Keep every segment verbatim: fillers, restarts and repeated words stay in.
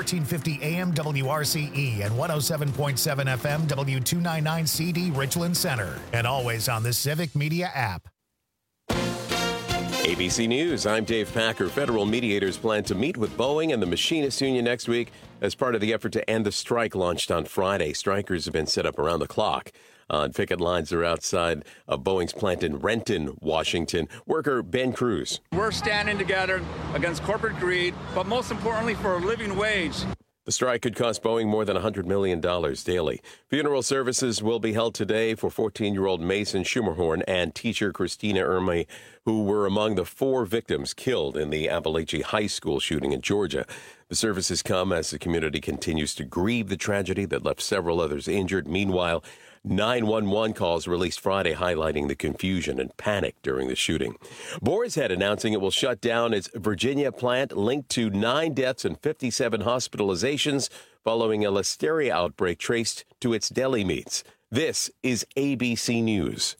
fourteen fifty A M W R C E and one oh seven point seven F M W two ninety-nine C D Richland Center. And always on the Civic Media app. A B C News, I'm Dave Packer. Federal mediators plan to meet with Boeing and the Machinists Union next week as part of the effort to end the strike launched on Friday. Strikers have been set up around the clock. Uh, picket lines are outside of Boeing's plant in Renton, Washington. Worker Ben Cruz. We're standing together against corporate greed, but most importantly for a living wage. The strike could cost Boeing more than one hundred million dollars daily. Funeral services will be held today for fourteen-year-old Mason Schumerhorn and teacher Christina Ermey, who were among the four victims killed in the Appalachia High School shooting in Georgia. The services come as the community continues to grieve the tragedy that left several others injured. Meanwhile, nine one one calls released Friday highlighting the confusion and panic during the shooting. Boar's Head announcing it will shut down its Virginia plant linked to nine deaths and fifty-seven hospitalizations following a listeria outbreak traced to its deli meats. This is A B C News.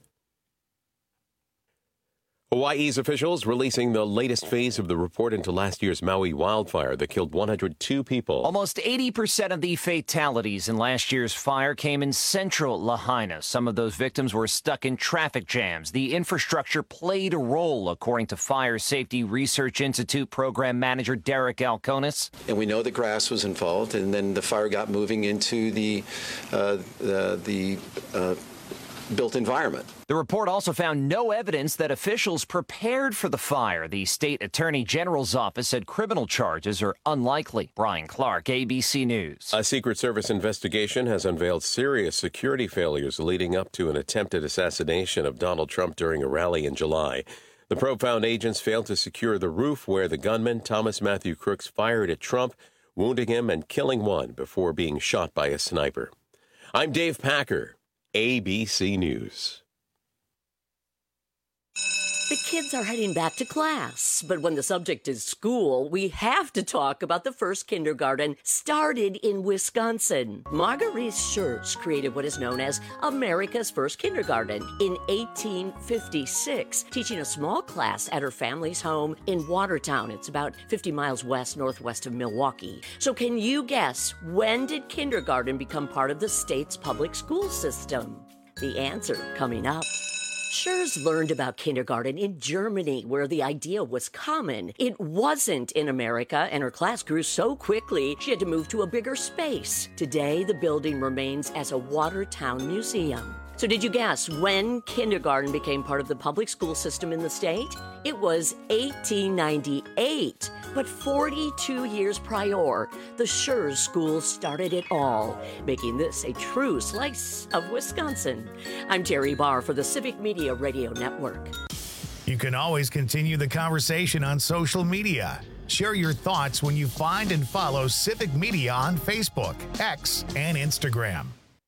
Hawaii's officials releasing the latest phase of the report into last year's Maui wildfire that killed one hundred two people. Almost eighty percent of the fatalities in last year's fire came in central Lahaina. Some of those victims were stuck in traffic jams. The infrastructure played a role, according to Fire Safety Research Institute program manager Derek Alconis. And we know the grass was involved, and then the fire got moving into the, uh, the, the uh, built environment. The report also found no evidence that officials prepared for the fire. The state attorney general's office said criminal charges are unlikely. Brian Clark, A B C News. A Secret Service investigation has unveiled serious security failures leading up to an attempted assassination of Donald Trump during a rally in July. The probe found agents failed to secure the roof where the gunman, Thomas Matthew Crooks, fired at Trump, wounding him and killing one before being shot by a sniper. I'm Dave Packer, A B C News. The kids are heading back to class, but when the subject is school, we have to talk about the first kindergarten started in Wisconsin. Marguerite Schurz created what is known as America's first kindergarten in eighteen fifty-six, teaching a small class at her family's home in Watertown. It's about fifty miles west northwest of Milwaukee. So can you guess, when did kindergarten become part of the state's public school system? The answer coming up. Schurz learned about kindergarten in Germany, where the idea was common. It wasn't in America, and her class grew so quickly she had to move to a bigger space. Today, the building remains as a Watertown museum. So did you guess when kindergarten became part of the public school system in the state? It was eighteen ninety-eight. But forty-two years prior, the Schurz School started it all, making this a true slice of Wisconsin. I'm Terry Barr for the Civic Media Radio Network. You can always continue the conversation on social media. Share your thoughts when you find and follow Civic Media on Facebook, X, and Instagram.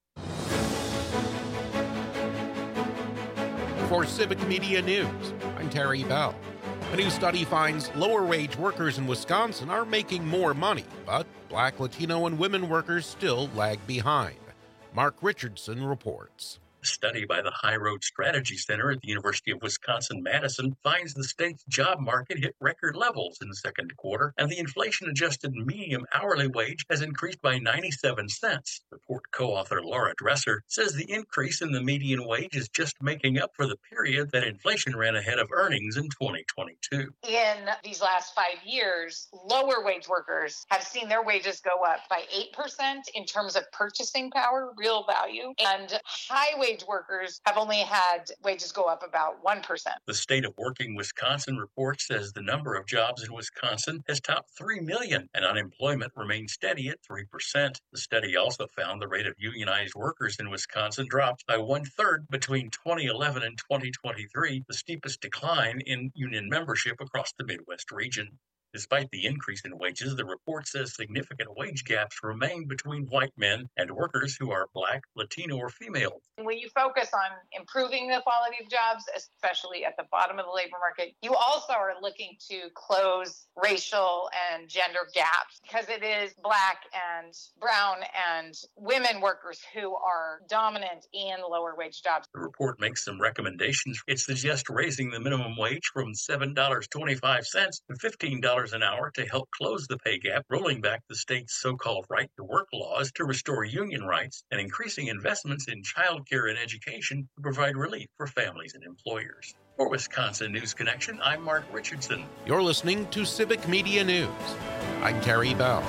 For Civic Media News, I'm Terry Bell. A new study finds lower-wage workers in Wisconsin are making more money, but Black, Latino, and women workers still lag behind. Mark Richardson reports. A study by the High Road Strategy Center at the University of Wisconsin-Madison finds the state's job market hit record levels in the second quarter, and the inflation-adjusted median hourly wage has increased by ninety-seven cents. Report co-author Laura Dresser says the increase in the median wage is just making up for the period that inflation ran ahead of earnings in twenty twenty-two. In these last five years, lower wage workers have seen their wages go up by eight percent in terms of purchasing power, real value, and high wage workers have only had wages go up about one percent. The State of Working Wisconsin report says the number of jobs in Wisconsin has topped three million, and unemployment remains steady at three percent. The study also found the rate of unionized workers in Wisconsin dropped by one-third between twenty eleven and twenty twenty-three, the steepest decline in union membership across the Midwest region. Despite the increase in wages, the report says significant wage gaps remain between white men and workers who are Black, Latino, or female. When you focus on improving the quality of jobs, especially at the bottom of the labor market, you also are looking to close racial and gender gaps, because it is Black and brown and women workers who are dominant in lower wage jobs. The report makes some recommendations. It suggests raising the minimum wage from seven dollars and twenty-five cents to fifteen dollars dollars an hour to help close the pay gap, rolling back the state's so-called right-to-work laws to restore union rights, and increasing investments in child care and education to provide relief for families and employers. For Wisconsin News Connection, I'm Mark Richardson. You're listening to Civic Media News. I'm Terry Bell.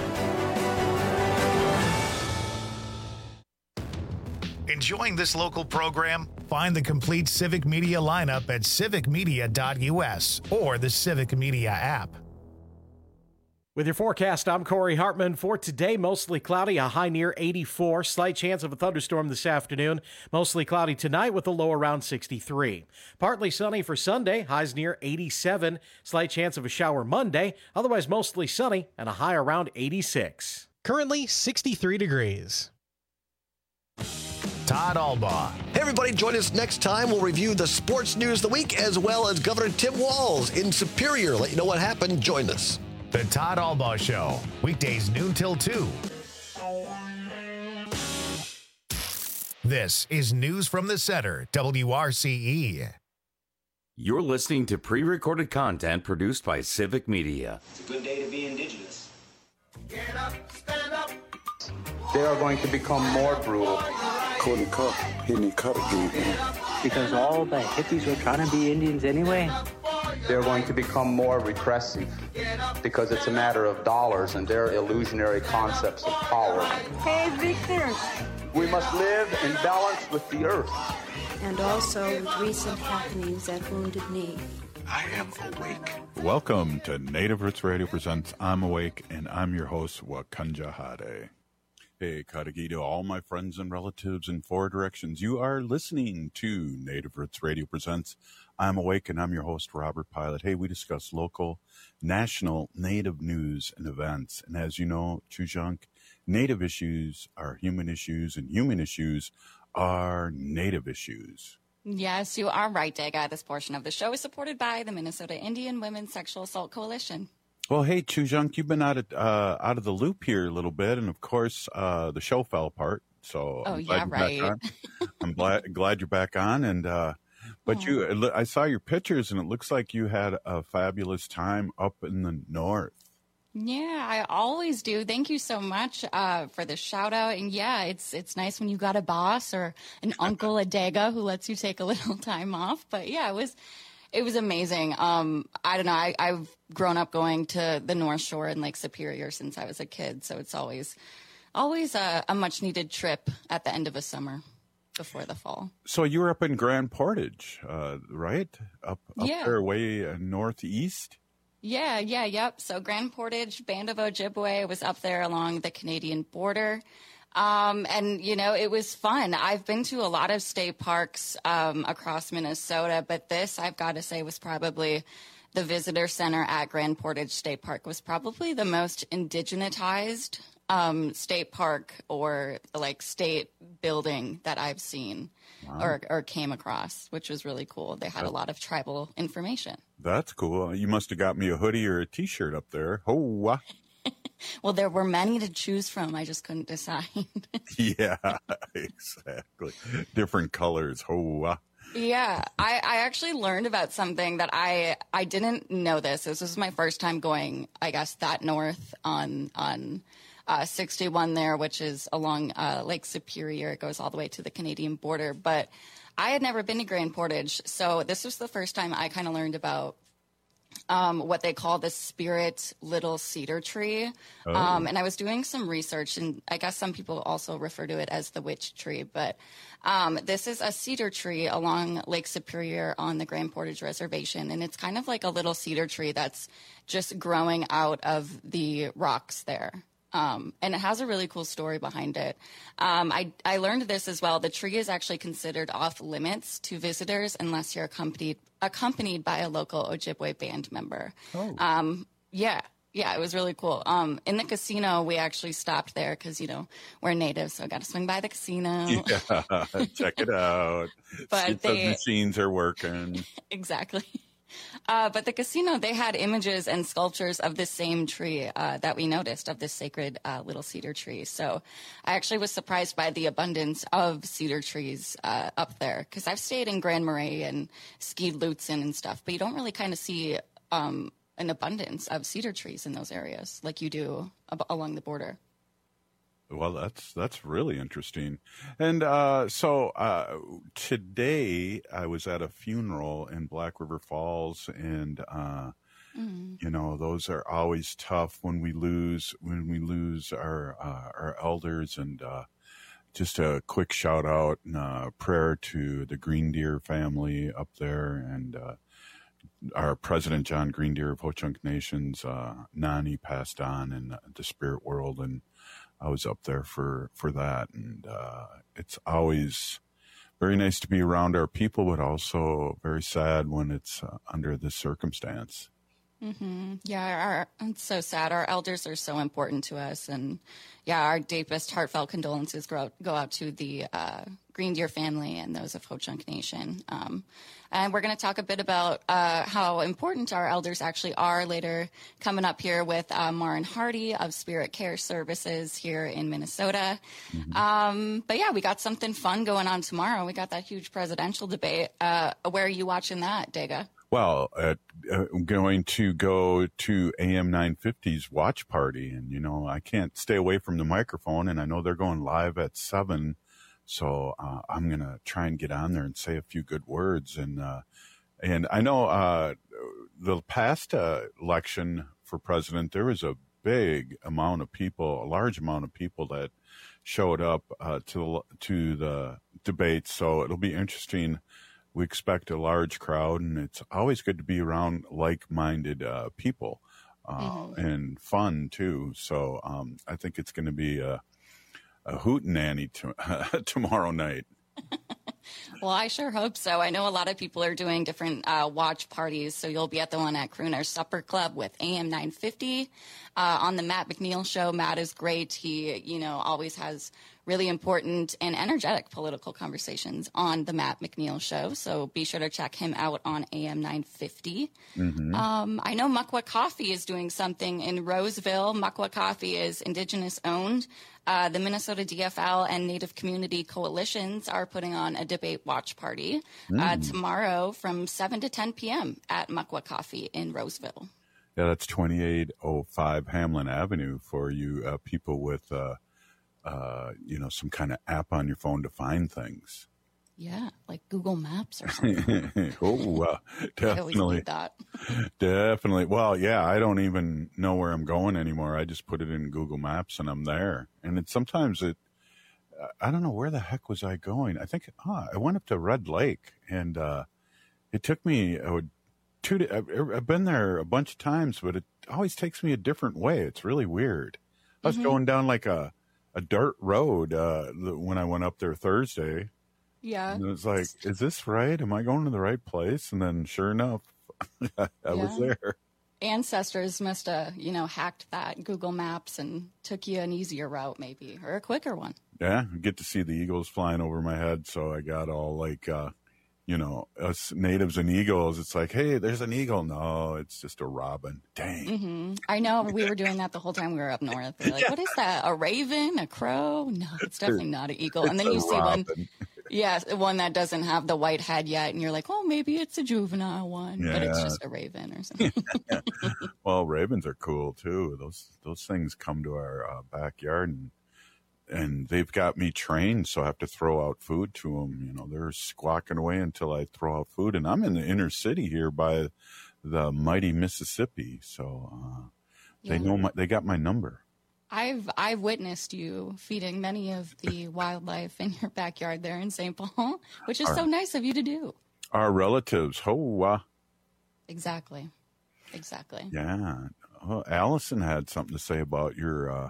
Enjoying this local program? Find the complete Civic Media lineup at civic media dot u s or the Civic Media app. With your forecast, I'm Corey Hartman. For today, mostly cloudy, a high near eighty-four. Slight chance of a thunderstorm this afternoon. Mostly cloudy tonight with a low around sixty-three. Partly sunny for Sunday, highs near eighty-seven. Slight chance of a shower Monday. Otherwise, mostly sunny and a high around eighty-six. Currently sixty-three degrees. Todd Albaugh. Hey, everybody, join us next time. We'll review the sports news of the week as well as Governor Tim Walz in Superior. Let you know what happened. Join us. The Todd Albaugh Show, weekdays noon till two. This is News from the Center, W R C E. You're listening to pre-recorded content produced by Civic Media. It's a good day to be Indigenous. Get up, stand up. They are going to become more brutal. Couldn't cut, he didn't cut again. Because all the hippies were trying to be Indians anyway. They're going to become more repressive because it's a matter of dollars and their illusionary concepts of power. Hey, Victor. We must live in balance with the earth. And also with recent happenings at Wounded Knee. I am awake. Welcome to Native Roots Radio presents I'm Awake, and I'm your host, Wakanja Hade. Hey, Kadagi, to all my friends and relatives in four directions. You are listening to Native Roots Radio presents I'm Awake, and I'm your host, Robert Pilot. Hey, we discuss local, national, Native news and events. And as you know, Chujunk, Native issues are human issues, and human issues are Native issues. Yes, you are right, Daga. This portion of the show is supported by the Minnesota Indian Women's Sexual Assault Coalition. Well, hey, Chujunk, you've been out of, uh, out of the loop here a little bit, and of course, uh, the show fell apart. So oh, I'm yeah, right. I'm glad, glad you're back on. And, uh, but oh. you, I saw your pictures, and it looks like you had a fabulous time up in the north. Yeah, I always do. Thank you so much uh, for the shout out. And yeah, it's it's nice when you got a boss or an uncle, a Daga, who lets you take a little time off. But yeah, it was. It was amazing. Um, I don't know. I, I've grown up going to the North Shore and Lake Superior since I was a kid, so it's always, always a, a much-needed trip at the end of a summer before the fall. So you were up in Grand Portage, uh, right? Up, up yeah. there, way uh, northeast. Yeah, yeah, yep. So Grand Portage, Band of Ojibwe was up there along the Canadian border. Um, and, you know, it was fun. I've been to a lot of state parks um, across Minnesota, but this, I've got to say, was probably the visitor center at Grand Portage State Park was probably the most indigenized um, state park or, like, state building that I've seen wow. or, or came across, which was really cool. They had That's, a lot of tribal information. That's cool. You must have got me a hoodie or a T-shirt up there. Oh, well, there were many to choose from. I just couldn't decide. Yeah, exactly. Different colors. Oh, yeah. I, I actually learned about something that I I didn't know this. This was my first time going, I guess, that north on on uh, sixty-one there, which is along uh, Lake Superior. It goes all the way to the Canadian border. But I had never been to Grand Portage. So this was the first time I kind of learned about Um, what they call the spirit little cedar tree. Oh. Um, and I was doing some research, and I guess some people also refer to it as the witch tree. But um, this is a cedar tree along Lake Superior on the Grand Portage Reservation. And it's kind of like a little cedar tree that's just growing out of the rocks there. Um, and it has a really cool story behind it. Um, I, I learned this as well. The tree is actually considered off limits to visitors unless you're accompanied accompanied by a local Ojibwe band member. Oh. Um, yeah, yeah, it was really cool. Um, in the casino, we actually stopped there because, you know, we're natives, so I got to swing by the casino. Yeah, check it out. But See they, if the machines are working. Exactly. Uh, but the casino, they had images and sculptures of the same tree uh, that we noticed, of this sacred uh, little cedar tree. So I actually was surprised by the abundance of cedar trees uh, up there, because I've stayed in Grand Marais and skied Lutsen and stuff, but you don't really kind of see um, an abundance of cedar trees in those areas, like you do ab- along the border. Well, that's that's really interesting. And uh, so uh, today I was at a funeral in Black River Falls, and uh, mm. you know, those are always tough when we lose when we lose our uh, our elders. And uh, just a quick shout out and uh, prayer to the Green Deer family up there, and uh, our president John Green Deer of Ho-Chunk Nation's uh, Nani passed on in the spirit world, and I was up there for, for that. And uh, it's always very nice to be around our people, but also very sad when it's uh, under this circumstance. Mm-hmm. Yeah, our, it's so sad. Our elders are so important to us. And yeah, our deepest heartfelt condolences go out, go out to the uh, Green Deer family and those of Ho-Chunk Nation. Um, and we're going to talk a bit about uh, how important our elders actually are later, coming up here with uh, Marin Hardy of Spirit Care Services here in Minnesota. Mm-hmm. Um, but yeah, we got something fun going on tomorrow. We got that huge presidential debate. Uh, where are you watching that, Dega? Well, uh, uh, I'm going to go to A M nine fifty's watch party, and, you know, I can't stay away from the microphone, and I know they're going live at seven, so uh, I'm going to try and get on there and say a few good words. And uh, and I know uh, the past uh, election for president, there was a big amount of people, a large amount of people that showed up uh, to, to the debate, so it'll be interesting. We expect a large crowd, and it's always good to be around like-minded uh, people uh, mm-hmm. and fun, too. So um, I think it's going to be a, a hootenanny to, uh, tomorrow night. Well, I sure hope so. I know a lot of people are doing different uh, watch parties, so you'll be at the one at Crooner Supper Club with A M nine fifty. Uh, on the Matt McNeil Show, Matt is great. He, you know, always has really important and energetic political conversations on the Matt McNeil Show, so be sure to check him out on A M nine fifty. Mm-hmm. Um, I know Muckwa Coffee is doing something in Roseville. Muckwa Coffee is Indigenous-owned. Uh, the Minnesota D F L and Native Community Coalitions are putting on a debate watch party mm. uh, tomorrow from seven to ten p.m. at Muckwa Coffee in Roseville. Yeah, that's twenty-eight oh five Hamlin Avenue for you uh, people with, uh, uh, you know, some kind of app on your phone to find things. Yeah, like Google Maps or something. oh, uh, definitely. I always need that. Definitely. Well, yeah, I don't even know where I'm going anymore. I just put it in Google Maps and I'm there. And it sometimes it, I don't know, where the heck was I going? I think ah, I went up to Red Lake, and uh, it took me uh, two. To, I've been there a bunch of times, but it always takes me a different way. It's really weird. I was mm-hmm. going down like a a dirt road uh, when I went up there Thursday. Yeah. And it was like, is this right? Am I going to the right place? And then sure enough, I yeah. was there. Ancestors must have, you know, hacked that Google Maps and took you an easier route maybe, or a quicker one. Yeah, I get to see the eagles flying over my head, so I got all like, uh, you know, us natives and eagles. It's like, hey, there's an eagle. No, it's just a robin. Dang. Mm-hmm. I know, we were doing that the whole time we were up north. We were like, yeah. What is that? A raven? A crow? No, it's definitely not an eagle. And then you see robin. one. Yeah, one that doesn't have the white head yet, and you're like, oh, maybe it's a juvenile one, yeah. but it's just a raven or something. Well, ravens are cool too. Those those things come to our uh, backyard, and and they've got me trained, so I have to throw out food to them. You know, they're squawking away until I throw out food, and I'm in the inner city here by the mighty Mississippi, so uh, they yeah. know my, they got my number. I've I've witnessed you feeding many of the wildlife in your backyard there in Saint Paul, which is our, so nice of you to do. Our relatives, oh, uh, exactly, exactly. Yeah, well, Allison had something to say about your uh,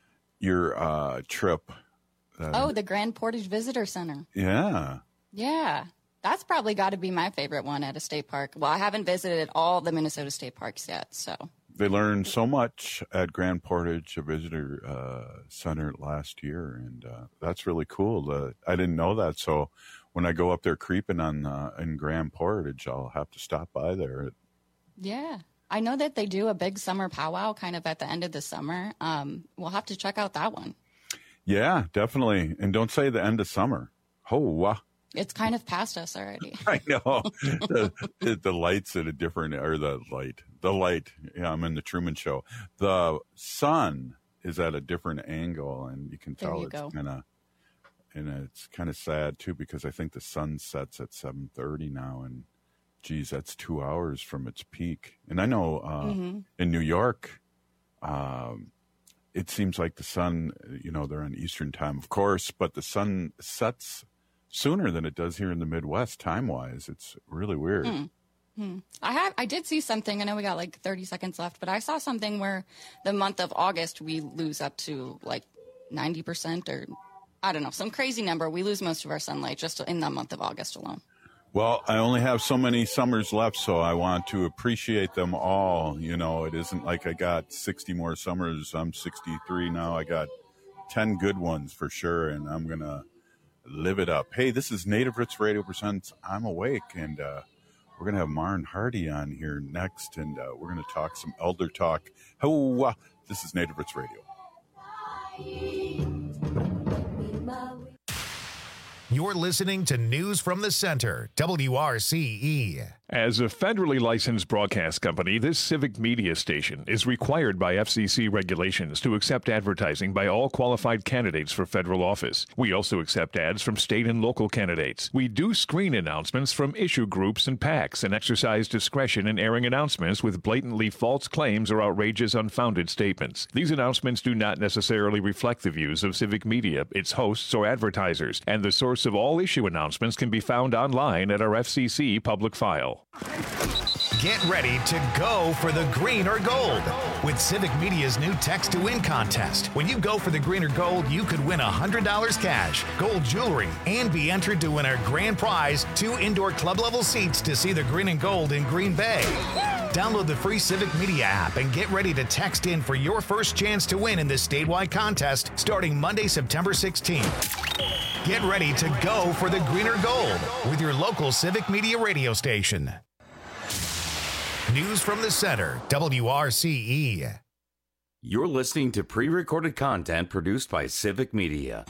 your uh, trip. Uh, oh, the Grand Portage Visitor Center. Yeah, yeah. That's probably got to be my favorite one at a state park. Well, I haven't visited all the Minnesota state parks yet, so. They learned so much at Grand Portage Visitor uh, Center last year, and uh, that's really cool. Uh, I didn't know that, so when I go up there creeping on uh, in Grand Portage, I'll have to stop by there. Yeah, I know that they do a big summer powwow kind of at the end of the summer. Um, we'll have to check out that one. Yeah, definitely. And don't say the end of summer. Oh, wow. It's kind of past us already. I know. the, the, the light's at a different, or the light, the light. Yeah, I'm in the Truman Show. The sun is at a different angle, and you can There tell you it's go. kind of, and it's kind of sad too, because I think the sun sets at seven thirty now, and geez, that's two hours from its peak. And I know uh, Mhm. in New York, um, it seems like the sun, you know, they're on Eastern time, of course, but the sun sets sooner than it does here in the Midwest, time-wise. It's really weird. Hmm. Hmm. I have. I did see something. I know we got like thirty seconds left, but I saw something where the month of August we lose up to like ninety percent, or I don't know, some crazy number. We lose most of our sunlight just in the month of August alone. Well, I only have so many summers left, so I want to appreciate them all. You know, it isn't like I got sixty more summers. I'm sixty-three now. I got ten good ones for sure, and I'm going to live it up. Hey, this is Native Roots Radio presents I'm Awake, and uh, we're going to have Maren Hardy on here next, and uh, we're going to talk some elder talk. Oh, uh, this is Native Roots Radio. You're listening to News from the Center, W R C E. As a federally licensed broadcast company, this civic media station is required by F C C regulations to accept advertising by all qualified candidates for federal office. We also accept ads from state and local candidates. We do screen announcements from issue groups and PACs and exercise discretion in airing announcements with blatantly false claims or outrageous, unfounded statements. These announcements do not necessarily reflect the views of civic media, its hosts, or advertisers, and the source of all issue announcements can be found online at our F C C public file. Get ready to go for the green or gold with Civic Media's new Text to Win contest. When you go for the green or gold, you could win one hundred dollars cash, gold jewelry, and be entered to win our grand prize, two indoor club-level seats to see the green and gold in Green Bay. Download the free Civic Media app and get ready to text in for your first chance to win in this statewide contest starting Monday, September sixteenth. Get ready to go for the green or gold with your local Civic Media radio station. News from the Center, W R C E. You're listening to pre-recorded content produced by Civic Media.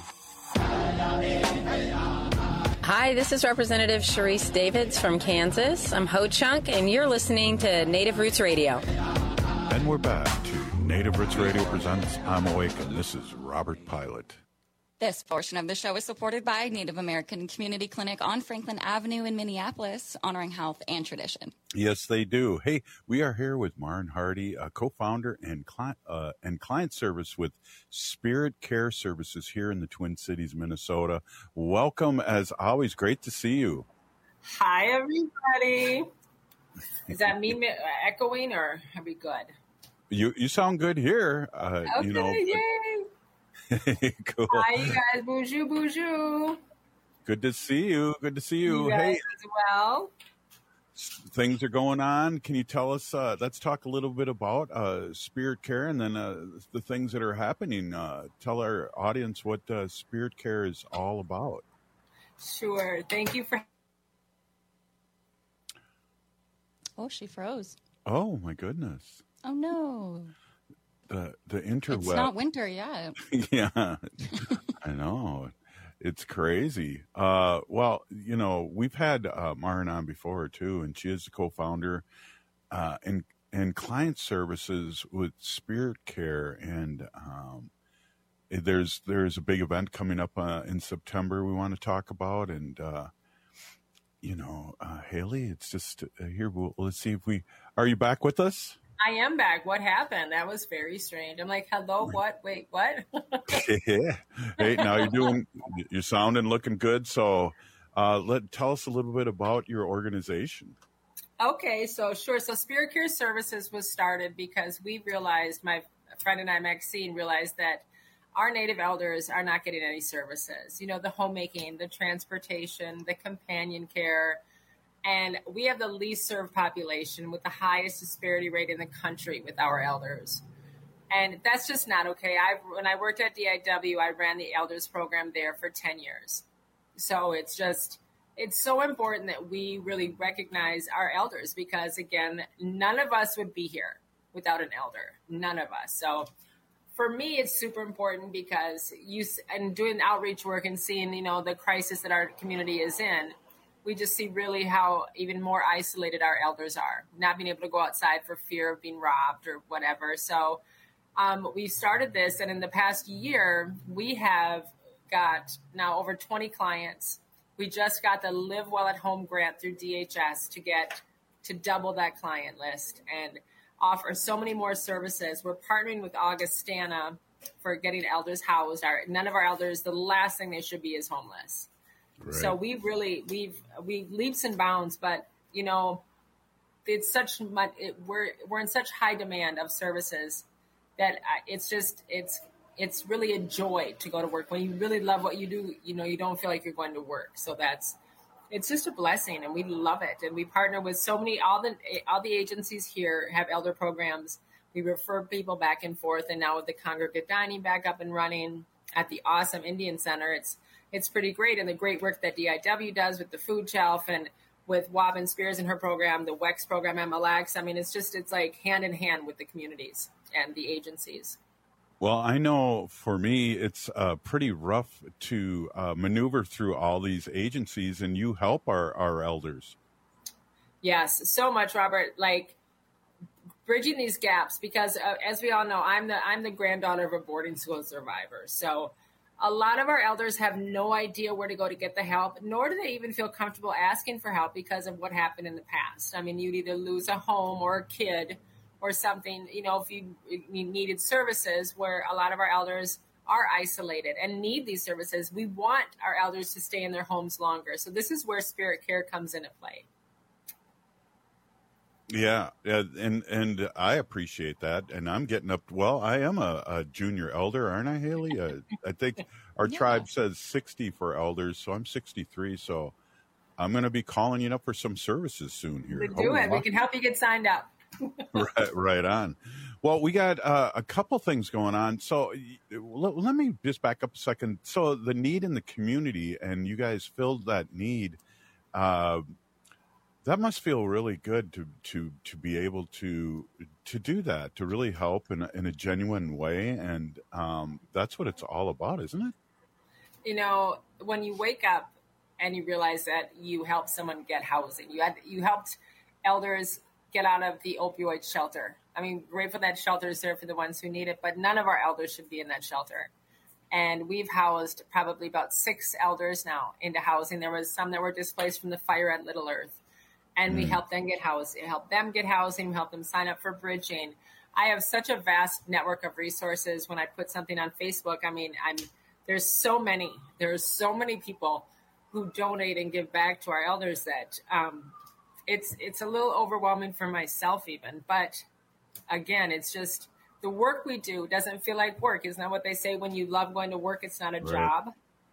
Hi, this is Representative Sharice Davids from Kansas. I'm Ho Chunk, and you're listening to Native Roots Radio. And we're back to Native Roots Radio presents I'm Awake, and this is Robert Pilot. This portion of the show is supported by Native American Community Clinic on Franklin Avenue in Minneapolis, honoring health and tradition. Yes, they do. Hey, we are here with Maren Hardy, a co-founder and client, uh, and client service with Spirit Care Services here in the Twin Cities, Minnesota. Welcome, as always. Great to see you. Hi, everybody. Is that me echoing, or are we good? You you sound good here. Uh, Okay, you know, yay. cool. Hi, you guys. Bonjour, bonjour. Good to see you. Good to see you. You guys Hey, as well. things are going on. Can you tell us, uh, let's talk a little bit about uh, Spirit Care and then uh, the things that are happening. Uh, tell our audience what uh, Spirit Care is all about. Sure. Thank you for. Oh, she froze. Oh, my goodness. Oh, no. The the interweb. It's not winter yet. Yeah, I know. It's crazy. Uh, well, you know, we've had uh, Maren on before, too, and she is the co-founder uh, and, and client services with Spirit Care. And um, there's there's a big event coming up uh, in September we want to talk about. And, uh, you know, uh, Haley, it's just uh, here. We'll, let's see if we – are you back with us? I am back. What happened? That was very strange. I'm like, hello, what? Wait, what? Yeah. Hey, now you're doing, you're sounding, looking good. So, uh, let tell us a little bit about your organization. Okay, so sure. So Spirit Care Services was started because we realized, my friend and I, Maxine, realized that our Native elders are not getting any services. You know, the homemaking, the transportation, the companion care. And we have the least served population with the highest disparity rate in the country with our elders. And that's just not okay. I when I worked at D I W, I ran the elders program there for ten years. So it's just, it's so important that we really recognize our elders because, again, none of us would be here without an elder. None of us. So for me, it's super important because you and doing outreach work and seeing, you know, the crisis that our community is in, we just see really how even more isolated our elders are, not being able to go outside for fear of being robbed or whatever. So um, we started this, and in the past year, we have got now over twenty clients. We just got the Live Well at Home grant through D H S to get to double that client list and offer so many more services. We're partnering with Augustana for getting elders housed. Our, none of our elders, the last thing they should be is homeless. Right. So we really, we've, we leaps and bounds, but you know, it's such much, it, we're, we're in such high demand of services that it's just, it's, it's really a joy to go to work. When you really love what you do, you know, you don't feel like you're going to work. So that's, it's just a blessing, and we love it. And we partner with so many, all the all the agencies here have elder programs. We refer people back and forth, and now with the congregate dining back up and running at the awesome Indian Center, it's it's pretty great. And the great work that D I W does with the food shelf and with Wobbin Spears and her program, the W E X program, M L X. I mean, it's just, it's like hand in hand with the communities and the agencies. Well, I know for me, it's uh, pretty rough to uh, maneuver through all these agencies, and you help our, our elders. Yes, so much, Robert. Like bridging these gaps, because uh, as we all know, I'm the I'm the granddaughter of a boarding school survivor. So a lot of our elders have no idea where to go to get the help, nor do they even feel comfortable asking for help because of what happened in the past. I mean, you'd either lose a home or a kid or something, you know, if you, you needed services, where a lot of our elders are isolated and need these services. We want our elders to stay in their homes longer. So this is where Spirit Care comes into play. Yeah, and and I appreciate that. And I'm getting up. Well, I am a, a junior elder, aren't I, Haley? Uh, I think our yeah. tribe says sixty for elders, so I'm sixty-three. So I'm going to be calling you up for some services soon here. Do oh, it. Wow. We can help you get signed up. right, right on. Well, we got uh, a couple things going on. So let, let me just back up a second. So the need in the community, and you guys filled that need. Uh, that must feel really good to to to be able to to do that, to really help in a, in a genuine way, and um, that's what it's all about, isn't it? You know, when you wake up and you realize that you helped someone get housing, you had you helped elders get out of the opioid shelter. I mean, great for that shelter is there for the ones who need it, but none of our elders should be in that shelter. And we've housed probably about six elders now into housing. There was some that were displaced from the fire at Little Earth, and mm. we helped them get housing, help them get housing, help them sign up for bridging. I have such a vast network of resources. When I put something on Facebook, I mean, I'm there's so many, there's so many people who donate and give back to our elders that, um, It's it's a little overwhelming for myself even, but again, it's just the work we do doesn't feel like work. Isn't that what they say? When you love going to work, it's not a right. job.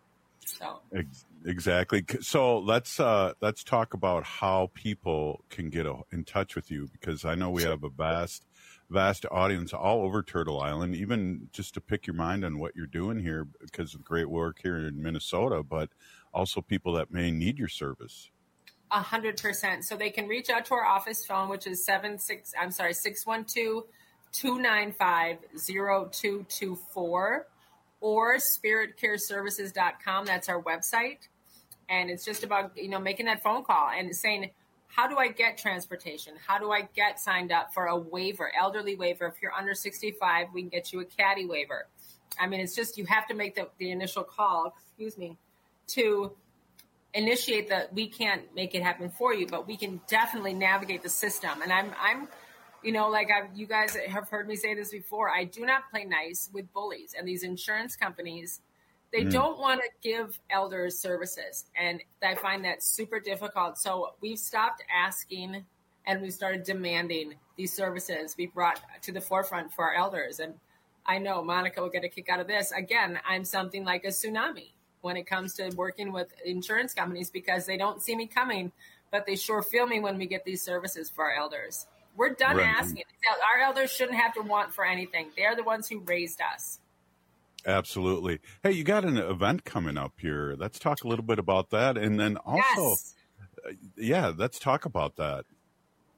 So exactly. So let's uh, let's talk about how people can get in touch with you, because I know we have a vast vast audience all over Turtle Island. Even just to pick your mind on what you're doing here, because of great work here in Minnesota, but also people that may need your service. A hundred percent. So they can reach out to our office phone, which is seven six. I'm sorry, six one two, two nine five, zero two two four, or spirit care services dot com. That's our website, and it's just about you know making that phone call and saying, how do I get transportation? How do I get signed up for a waiver, elderly waiver? If you're under sixty-five, we can get you a caddy waiver. I mean, it's just you have to make the, the initial call. Excuse me, to initiate that. We can't make it happen for you, but we can definitely navigate the system. And I'm, I'm, you know, like I've, you guys have heard me say this before. I do not play nice with bullies, and these insurance companies, they mm. don't want to give elders services. And I find that super difficult. So we've stopped asking and we started demanding these services be brought to the forefront for our elders. And I know Monica will get a kick out of this. Again, I'm something like a tsunami when it comes to working with insurance companies, because they don't see me coming, but they sure feel me when we get these services for our elders. We're done right. asking. Our elders shouldn't have to want for anything. They're the ones who raised us. Absolutely. Hey, you got an event coming up here. Let's talk a little bit about that. And then also, yes. uh, yeah, let's talk about that.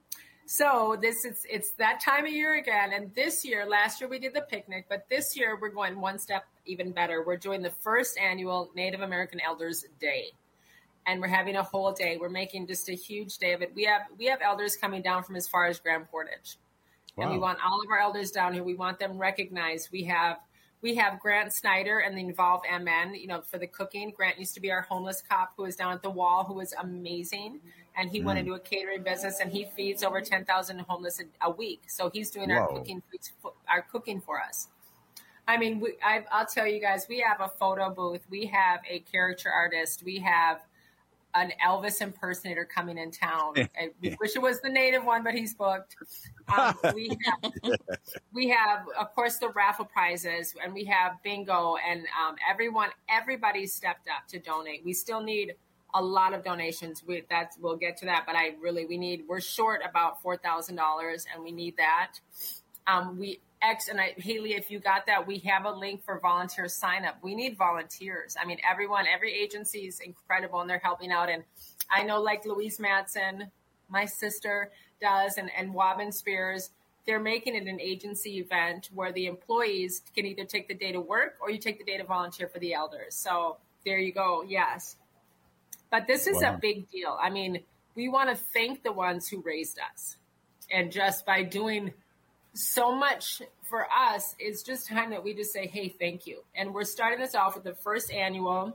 So this is it's that time of year again. And this year, last year we did the picnic, but this year we're going one step even better. We're doing the first annual Native American Elders Day. And we're having a whole day. We're making just a huge day of it. We have we have elders coming down from as far as Grand Portage. Wow. And we want all of our elders down here. We want them recognized. We have we have Grant Snyder and the Involve M N, you know, for the cooking. Grant used to be our homeless cop who was down at the wall, who was amazing. And he mm. went into a catering business, and he feeds over ten thousand homeless a, a week. So he's doing Whoa. our cooking our cooking for us. I mean, we, I, I'll tell you guys, we have a photo booth. We have a character artist. We have an Elvis impersonator coming in town. I wish it was the native one, but he's booked. Um, we have, we have, of course, the raffle prizes, and we have bingo, and um, everyone, everybody stepped up to donate. We still need a lot of donations. We, that's, we'll get to that, but I really, we need, we're short about four thousand dollars, and we need that. Um, we, X and I, Haley, if you got that, we have a link for volunteer sign up. We need volunteers. I mean, everyone, every agency is incredible, and they're helping out. And I know, like Louise Matson, my sister does, and, and Wobbin Spears, they're making it an agency event where the employees can either take the day to work or you take the day to volunteer for the elders. So there you go. Yes. But this is wow. a big deal. I mean, we want to thank the ones who raised us. And just by doing so much for us, it's just time that we just say, hey, thank you. And we're starting this off with the first annual,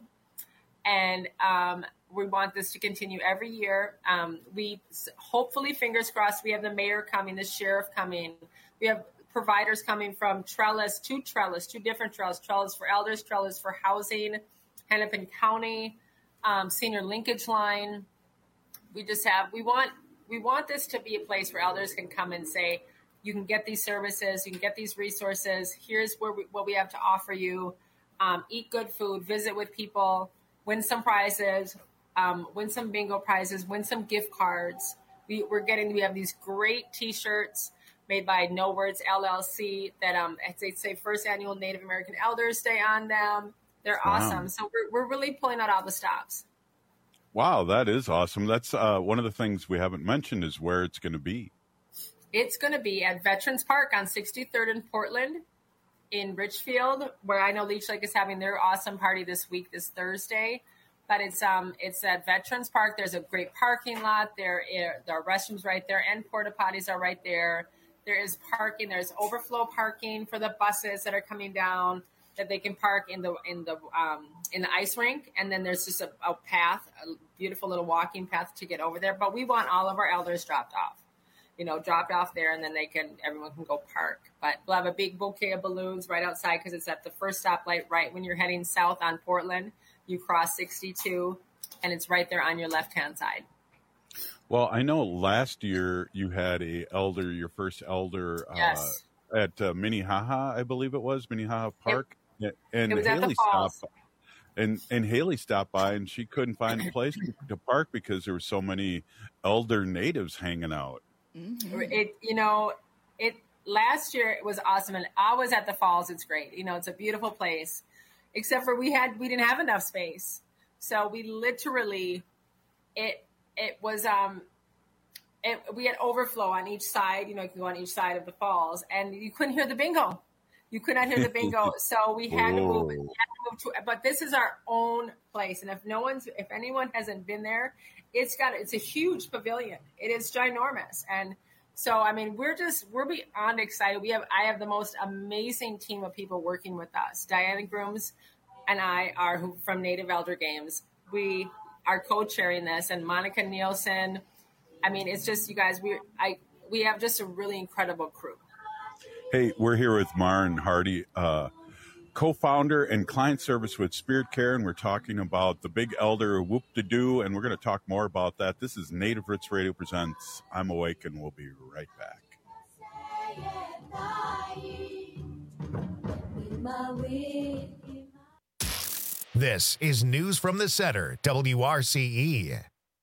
and um, we want this to continue every year. Um, we hopefully, fingers crossed, we have the mayor coming, the sheriff coming. We have providers coming from Trellis, two Trellis, two different Trellis, Trellis for elders, Trellis for housing, Hennepin County, um, senior linkage line. We just have, we want, we want this to be a place where elders can come and say, you can get these services, you can get these resources. Here's where we, what we have to offer you. Um, eat good food, visit with people, win some prizes, um, win some bingo prizes, win some gift cards. We, we're getting, we have these great T-shirts made by No Words L L C that um, they say first annual Native American Elders Day on them. They're wow. awesome. So we're we're really pulling out all the stops. Wow, that is awesome. That's uh, one of the things we haven't mentioned is where it's going to be. It's going to be at Veterans Park on sixty-third in Portland, in Richfield, where I know Leech Lake is having their awesome party this week, this Thursday. But it's um it's at Veterans Park. There's a great parking lot. There, there are restrooms right there, and porta potties are right there. There is parking. There's overflow parking for the buses that are coming down that they can park in the in the um in the ice rink. And then there's just a, a path, a beautiful little walking path to get over there. But we want all of our elders dropped off. You know, dropped off there, and then they can, everyone can go park. But we'll have a big bouquet of balloons right outside because it's at the first stoplight right when you're heading south on Portland. You cross sixty-two, and it's right there on your left-hand side. Well, I know last year you had a elder, your first elder yes. uh, at uh, Minnehaha, I believe it was, Minnehaha Park. It, and it was Haley at the falls. stopped And and Haley stopped by, and she couldn't find a place to park because there were so many elder natives hanging out. Mm-hmm. It, you know, it last year it was awesome, and I was at the falls. It's great. You know, it's a beautiful place, except for we had we didn't have enough space, so we literally it it was um it, we had overflow on each side. You know, you can go on each side of the falls, and you couldn't hear the bingo. You could not hear the bingo, so we had to move. We had to move to, but this is our own place, and if no one's, if anyone hasn't been there, it's got it's a huge pavilion. It is ginormous, and so I mean, we're just we're beyond excited. We have I have the most amazing team of people working with us. Diana Grooms and I are who, from Native Elder Games. We are co-chairing this, and Monica Nielsen. I mean, it's just you guys. We I we have just a really incredible crew. Hey, we're here with Maren Hardy, uh, co-founder and client service with Spirit Care, and we're talking about the Big Elder Whoop-de-Doo, and we're going to talk more about that. This is Native Roots Radio presents I'm Awake, and we'll be right back. This is News from the Center, W R C E.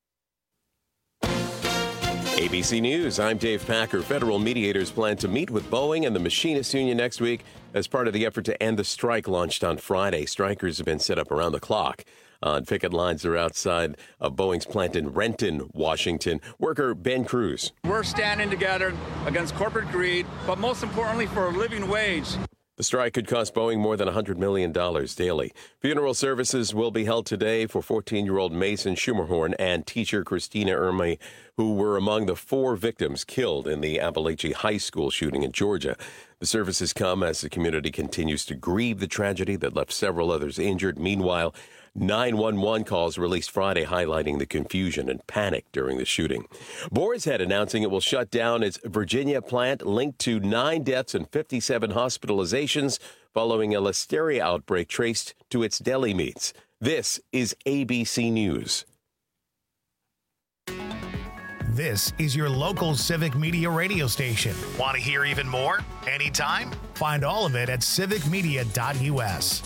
A B C News, I'm Dave Packer. Federal mediators plan to meet with Boeing and the Machinists Union next week as part of the effort to end the strike launched on Friday. Strikers have been set up around the clock. on picket lines are outside of Boeing's plant in Renton, Washington. Worker Ben Cruz. We're standing together against corporate greed, but most importantly for a living wage. The strike could cost Boeing more than one hundred million dollars daily. Funeral services will be held today for fourteen-year-old Mason Schumerhorn and teacher Christina Ermey, who were among the four victims killed in the Appalachia High School shooting in Georgia. The services come as the community continues to grieve the tragedy that left several others injured. Meanwhile, nine one one calls released Friday highlighting the confusion and panic during the shooting. Boar's Head announcing it will shut down its Virginia plant linked to nine deaths and fifty-seven hospitalizations following a listeria outbreak traced to its deli meats. This is A B C News. This is your local Civic Media radio station. Want to hear even more? Anytime? Find all of it at civic media dot u s.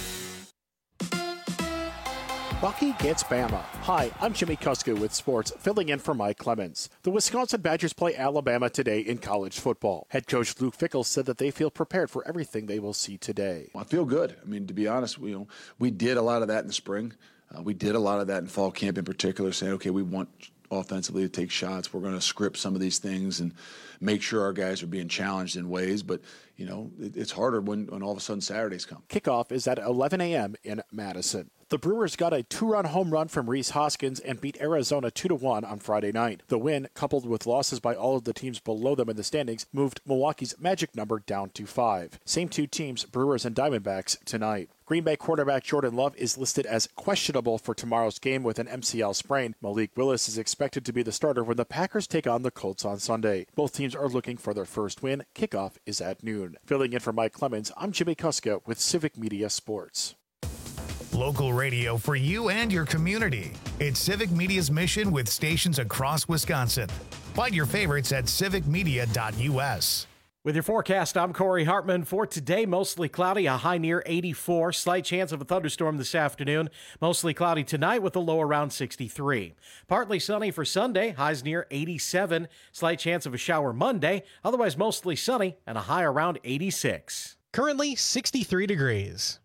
Bucky gets Bama. Hi, I'm Jimmy Kuska with sports, filling in for Mike Clemens. The Wisconsin Badgers play Alabama today in college football. Head coach Luke Fickell said that they feel prepared for everything they will see today. I feel good. I mean, to be honest, we, you know, we did a lot of that in the spring. Uh, we did a lot of that in fall camp in particular, saying, okay, we want offensively to take shots. We're going to script some of these things and make sure our guys are being challenged in ways. But, you know, it, it's harder when, when all of a sudden Saturdays come. Kickoff is at eleven a.m. in Madison. The Brewers got a two-run home run from Rhys Hoskins and beat Arizona two to one on Friday night. The win, coupled with losses by all of the teams below them in the standings, moved Milwaukee's magic number down to five. Same two teams, Brewers and Diamondbacks, tonight. Green Bay quarterback Jordan Love is listed as questionable for tomorrow's game with an M C L sprain. Malik Willis is expected to be the starter when the Packers take on the Colts on Sunday. Both teams are looking for their first win. Kickoff is at noon. Filling in for Mike Clemens, I'm Jimmy Kuska with Civic Media Sports. Local radio for you and your community. It's Civic Media's mission with stations across Wisconsin. Find your favorites at civic media dot u s. With your forecast, I'm Corey Hartman. For today, mostly cloudy, a high near eighty-four. Slight chance of a thunderstorm this afternoon. Mostly cloudy tonight with a low around sixty-three. Partly sunny for Sunday, highs near eighty-seven. Slight chance of a shower Monday. Otherwise, mostly sunny and a high around eighty-six. Currently sixty-three degrees.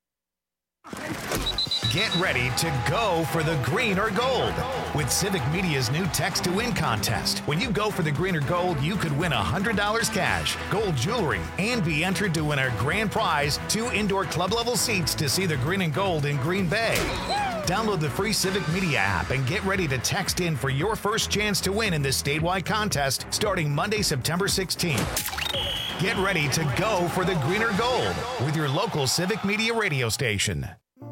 Get ready to go for the green or gold with Civic Media's new Text to Win contest. When you go for the green or gold, you could win one hundred dollars cash, gold jewelry, and be entered to win our grand prize, two indoor club-level seats to see the green and gold in Green Bay. Download the free Civic Media app and get ready to text in for your first chance to win in this statewide contest starting Monday, September sixteenth. Get ready to go for the green or gold with your local Civic Media radio station.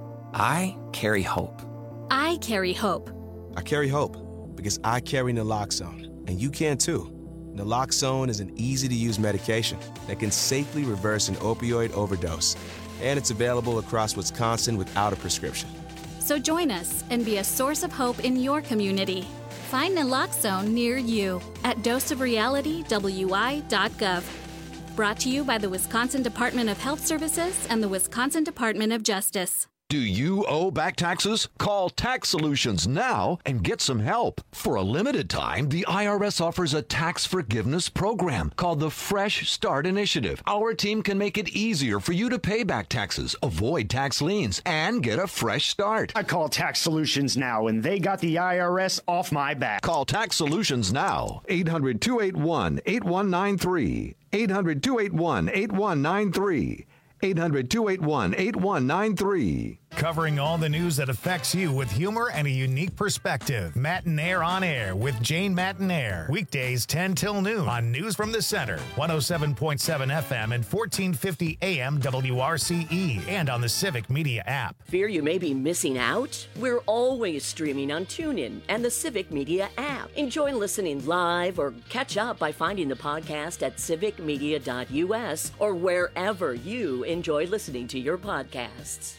I carry hope. I carry hope. I carry hope because I carry naloxone, and you can too. Naloxone is an easy-to-use medication that can safely reverse an opioid overdose, and it's available across Wisconsin without a prescription. So join us and be a source of hope in your community. Find naloxone near you at dose of reality w i dot gov. Brought to you by the Wisconsin Department of Health Services and the Wisconsin Department of Justice. Do you owe back taxes? Call Tax Solutions now and get some help. For a limited time, the I R S offers a tax forgiveness program called the Fresh Start Initiative. Our team can make it easier for you to pay back taxes, avoid tax liens, and get a fresh start. I call Tax Solutions now, and they got the I R S off my back. Call Tax Solutions now. eight hundred, two eight one, eight one nine three. eight hundred, two eight one, eight one nine three. eight hundred, two eight one, eight one nine three. Covering all the news that affects you with humor and a unique perspective. Mattinaire on Air with Jane Mattinaire. Weekdays ten till noon on News from the Center. one oh seven point seven F M and fourteen fifty A M W R C E. And on the Civic Media app. Fear you may be missing out? We're always streaming on TuneIn and the Civic Media app. Enjoy listening live or catch up by finding the podcast at civic media dot u s or wherever you enjoy listening to your podcasts.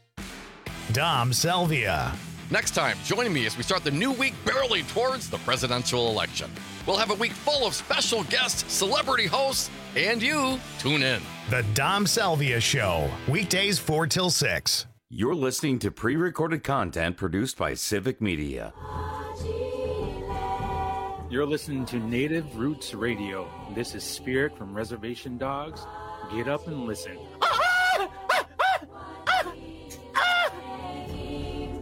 Dom Selvia. Next time, join me as we start the new week barreling towards the presidential election. We'll have a week full of special guests, celebrity hosts, and you. Tune in. The Dom Selvia Show, weekdays four till six. You're listening to pre-recorded content produced by Civic Media. You're listening to Native Roots Radio. This is Spirit from Reservation Dogs. Get up and listen.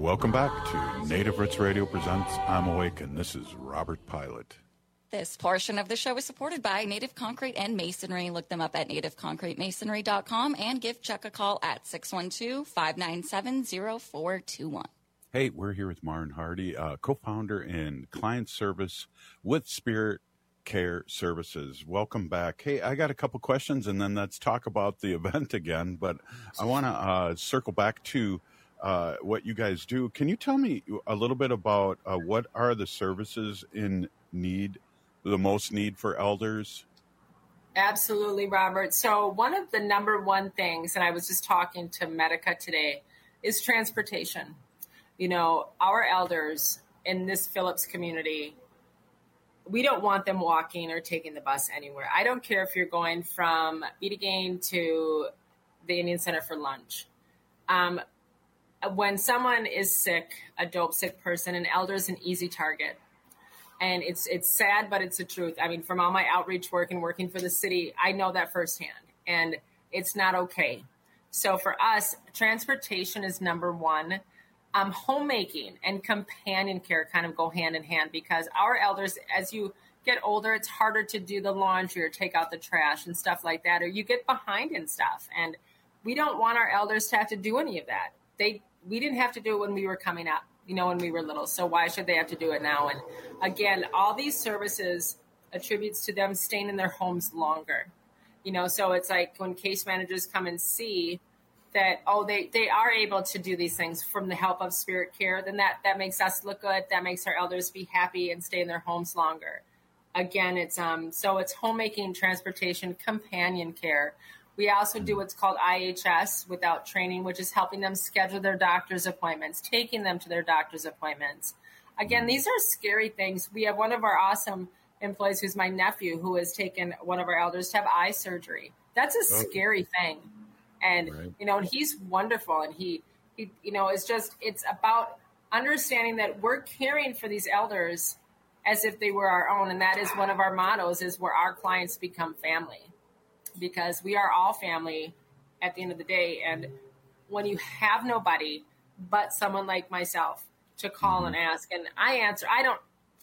Welcome back to Native Roots Radio presents I'm Awake, and this is Robert Pilot. This portion of the show is supported by Native Concrete and Masonry. Look them up at native concrete masonry dot com and give Chuck a call at six one two, five nine seven, zero four two one. Hey, we're here with Maren Hardy, uh, co-founder and client service with Spirit Care Services. Welcome back. Hey, I got a couple questions, and then let's talk about the event again. But I want to uh, circle back to uh, what you guys do. Can you tell me a little bit about uh, what are the services in need, the most need for elders? Absolutely, Robert. So one of the number one things, and I was just talking to Medica today, is transportation. You know, our elders in this Phillips community, we don't want them walking or taking the bus anywhere. I don't care if you're going from Beattygain to the Indian Center for lunch. Um, when someone is sick, a dope sick person, an elder is an easy target. And it's it's sad, but it's the truth. I mean, from all my outreach work and working for the city, I know that firsthand. And it's not okay. So for us, transportation is number one. Um, homemaking and companion care kind of go hand in hand, because our elders, as you get older, it's harder to do the laundry or take out the trash and stuff like that, or you get behind in stuff. And we don't want our elders to have to do any of that. They we didn't have to do it when we were coming up, you know, when we were little. So why should they have to do it now? And again, all these services attributes to them staying in their homes longer. You know, so it's like when case managers come and see that, oh, they, they are able to do these things from the help of Spirit Care, then that, that makes us look good. That makes our elders be happy and stay in their homes longer. Again, it's um so it's homemaking, transportation, companion care. We also do what's called I H S without training, which is helping them schedule their doctor's appointments, taking them to their doctor's appointments. Again, these are scary things. We have one of our awesome employees who's my nephew who has taken one of our elders to have eye surgery. That's a Oh. scary thing. And, Right. you know, and he's wonderful. And he, he, you know, it's just, it's about understanding that we're caring for these elders as if they were our own. And that is one of our mottos, is where our clients become family, because we are all family at the end of the day. And when you have nobody but someone like myself to call and ask, and I answer, I don't,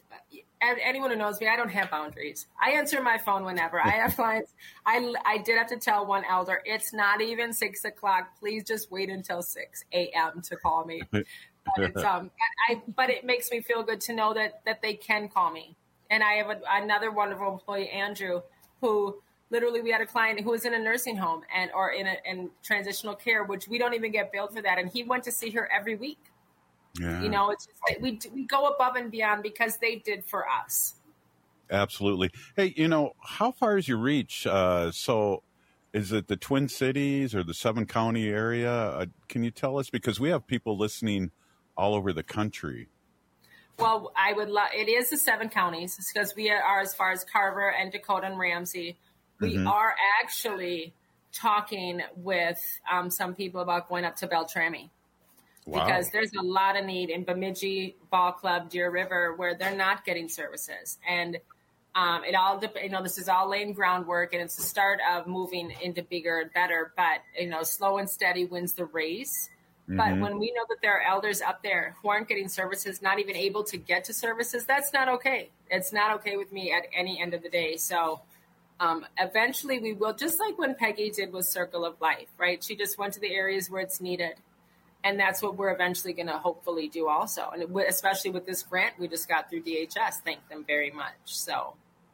anyone who knows me, I don't have boundaries. I answer my phone whenever. I have clients. I, I did have to tell one elder, it's not even six o'clock. Please just wait until six a.m. to call me. But, it's, um, I, but it makes me feel good to know that that they can call me. And I have a, another wonderful employee, Andrew, who literally, we had a client who was in a nursing home and or in a in transitional care, which we don't even get billed for that. And he went to see her every week. Yeah. You know, it's just like we we go above and beyond because they did for us. Absolutely. Hey, you know, how far is your reach? Uh, so is it the Twin Cities or the seven county area? Uh, can you tell us? Because we have people listening all over the country. Well, I would love, it is the seven counties, because we are as far as Carver and Dakota and Ramsey. We Mhm. are actually talking with um, some people about going up to Beltrami. Wow. Because there's a lot of need in Bemidji, Ball Club, Deer River, where they're not getting services. And um, it all, dep- you know, this is all laying groundwork, and it's the start of moving into bigger and better. But, you know, slow and steady wins the race. But Mhm. when we know that there are elders up there who aren't getting services, not even able to get to services, that's not okay. It's not okay with me at any end of the day. So um, eventually we will, just like when Peggy did with Circle of Life, right? She just went to the areas where it's needed. And that's what we're eventually going to hopefully do also. And it, especially with this grant we just got through D H S. Thank them very much. So,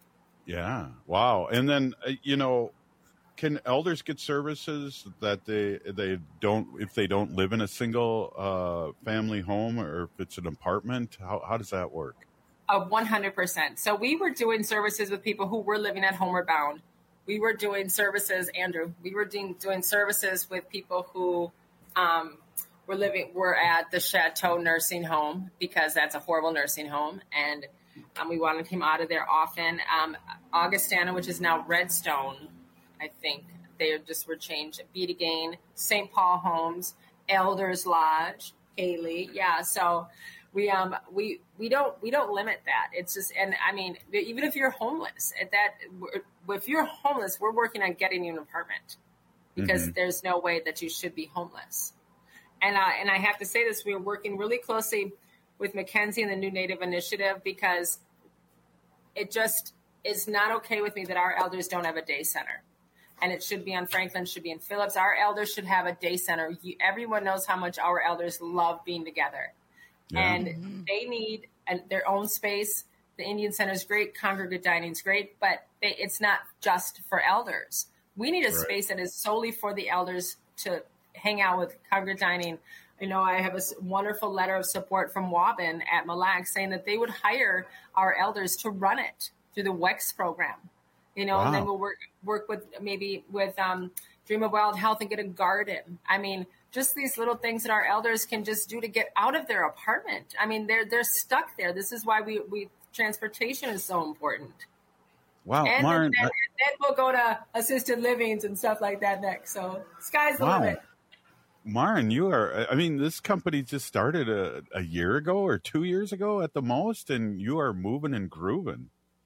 Yeah. Wow. And then, uh, you know, can elders get services that they they don't, if they don't live in a single uh, family home, or if it's an apartment? How, how does that work? uh, one hundred percent. So we were doing services with people who were living at Homeward Bound. We were doing services, Andrew, we were doing, doing services with people who um, were living, were at the Chateau nursing home, because that's a horrible nursing home. And um, we wanted him out of there often. Um, Augustana, which is now Redstone, I think they just were changed. Beattygain, Saint Paul Homes, Elders Lodge, Haley. Yeah. So we, um, we, we don't, we don't limit that. It's just, and I mean, even if you're homeless at that, if you're homeless, we're working on getting you an apartment, because Mhm. there's no way that you should be homeless. and I, and I have to say this, we're working really closely with Mackenzie and the New Native Initiative, because it just is not okay with me that our elders don't have a day center. And it should be on Franklin, should be in Phillips. Our elders should have a day center. You, everyone knows how much our elders love being together. Yeah. And mm-hmm. they need a, their own space. The Indian Center is great. Congregate dining is great, but they, it's not just for elders. We need a right. space that is solely for the elders to hang out with. Congregate dining. You know, I have a wonderful letter of support from Waubin at Mille Lacs saying that they would hire our elders to run it through the W E X program. You know, wow. and then we'll work work with maybe with um, Dream of Wild Health and get a garden. I mean, just these little things that our elders can just do to get out of their apartment. I mean, they're they're stuck there. This is why we, we transportation is so important. Wow, and Maren, then, then, then we'll go to assisted livings and stuff like that next. So sky's the wow. limit. Maren, you are, I mean, this company just started a, a year ago or two years ago at the most, and you are moving and grooving.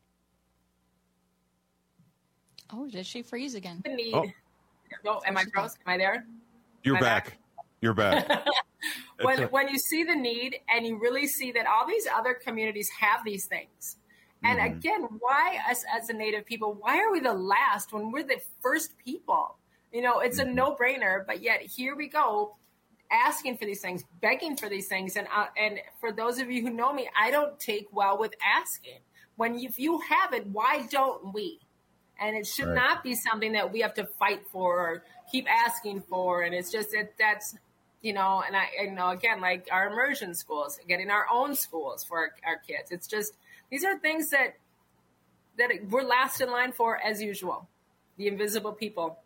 Oh, did she freeze again? The need. Oh. No, am I frozen? Am I there? You're am back. back. You're back. when a- when you see the need and you really see that all these other communities have these things. And mm-hmm. again, why us as a Native people, why are we the last when we're the first people? You know, it's mm-hmm. a no-brainer, but yet here we go asking for these things, begging for these things. And uh, and for those of you who know me, I don't take well with asking. When you, if you have it, why don't we? And it should right. not be something that we have to fight for or keep asking for. And it's just that that's, you know, and I, you know, again, like our immersion schools, getting our own schools for our, our kids. It's just, these are things that, that we're last in line for as usual. The invisible people.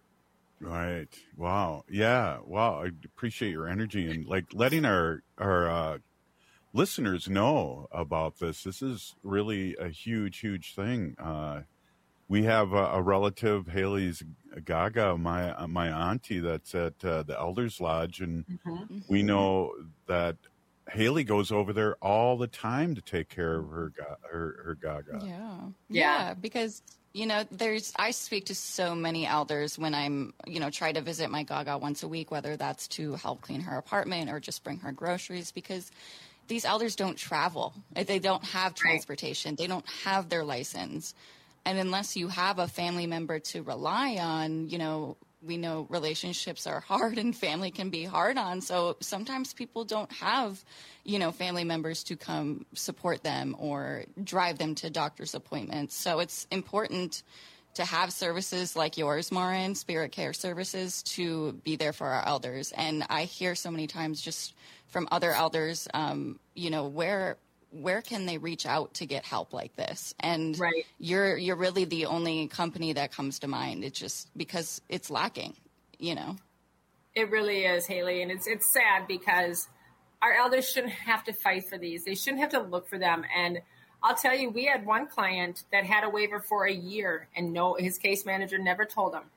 Right. Wow. Yeah. Wow. I appreciate your energy and like letting our, our, uh, listeners know about this. This is really a huge, huge thing. Uh, We have a, a relative, Haley's Gaga, my my auntie, that's at uh, the Elders Lodge, and mm-hmm. we know that Haley goes over there all the time to take care of her her, her Gaga. Yeah. yeah, yeah, because you know, there's I speak to so many elders when I'm you know try to visit my Gaga once a week, whether that's to help clean her apartment or just bring her groceries, because these elders don't travel, they don't have transportation, they don't have their license. And unless you have a family member to rely on, you know, we know relationships are hard and family can be hard on. So sometimes people don't have, you know, family members to come support them or drive them to doctor's appointments. So it's important to have services like yours, Maren, Spirit Care Services, to be there for our elders. And I hear so many times just from other elders, um, you know, where where can they reach out to get help like this? And right. you're you're really the only company that comes to mind. It's just because it's lacking, you know. It really is, Haley, and it's it's sad because our elders shouldn't have to fight for these. They shouldn't have to look for them. And I'll tell you, we had one client that had a waiver for a year, and no, his case manager never told him.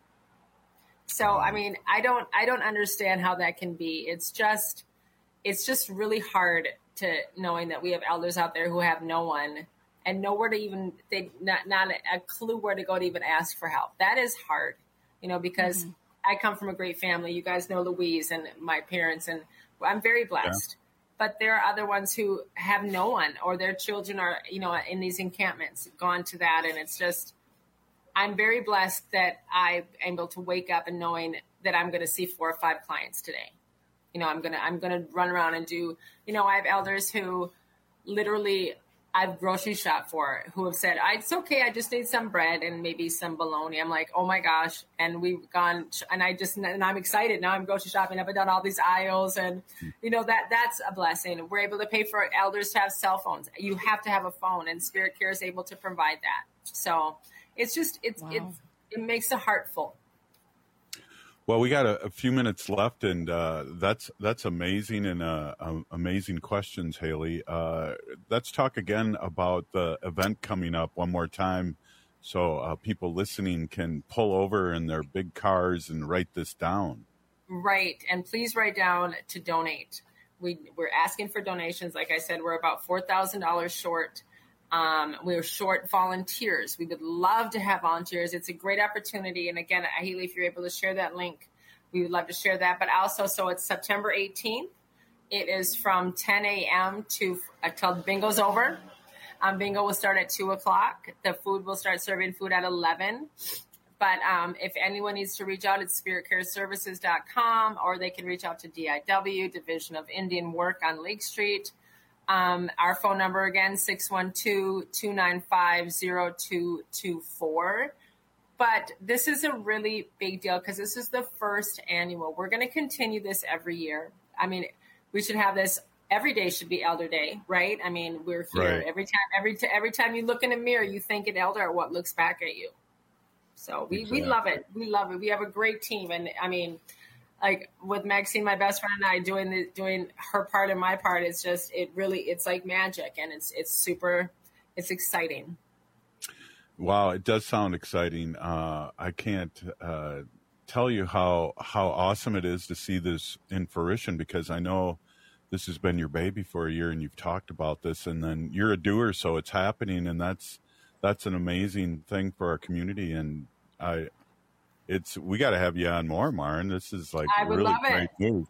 So I mean, I don't I don't understand how that can be. It's just it's just really hard to knowing that we have elders out there who have no one and nowhere to even, they not, not a clue where to go to even ask for help. That is hard, you know, because mm-hmm. I come from a great family. You guys know Louise and my parents, and I'm very blessed. Yeah. But there are other ones who have no one, or their children are, you know, in these encampments, gone to that. And it's just, I'm very blessed that I'm able to wake up and knowing that I'm going to see four or five clients today. You know, I'm going to, I'm going to run around and do, you know, I have elders who literally I've grocery shopped for who have said, it's okay. I just need some bread and maybe some bologna. I'm like, oh my gosh. And we've gone, and I just, and I'm excited. Now I'm grocery shopping. I've done all these aisles, and you know, that that's a blessing. We're able to pay for elders to have cell phones. You have to have a phone, and Spirit Care is able to provide that. So it's just, it's, wow. it's, it makes the heart full. Well, we got a, a few minutes left, and uh, that's that's amazing and uh, um, amazing questions, Haley. Uh, let's talk again about the event coming up one more time, so uh, people listening can pull over in their big cars and write this down. Right, and please write down to donate. We we're asking for donations. Like I said, we're about four thousand dollars short. Um, we're short volunteers. We would love to have volunteers. It's a great opportunity. And again, Haley, if you're able to share that link we would love to share that. But also, so it's September eighteenth. It is from ten a.m. to until bingo's over. Um, bingo will start at two o'clock. The food will start serving food at eleven. But um, if anyone needs to reach out, it's spirit care services dot com, or they can reach out to D I W, Division of Indian Work on Lake Street. Um, our phone number again, six one two, two nine five, zero two two four. But this is a really big deal because this is the first annual. We're going to continue this every year. I mean, we should have this every day should be Elder Day, right? I mean, we're here Right. every time. Every t- every time you look in a mirror, you think an elder or what looks back at you. So we, Exactly. we love it. We love it. We have a great team, and I mean, like with Maxine, my best friend, and I doing the doing her part and my part. It's just it really it's like magic, and it's it's super, it's exciting. Wow, it does sound exciting. Uh, I can't uh, tell you how how awesome it is to see this in fruition, because I know this has been your baby for a year and you've talked about this, and then you're a doer, so it's happening, and that's that's an amazing thing for our community. And I, it's we got to have you on more, Maren. This is like I would really love it. great news.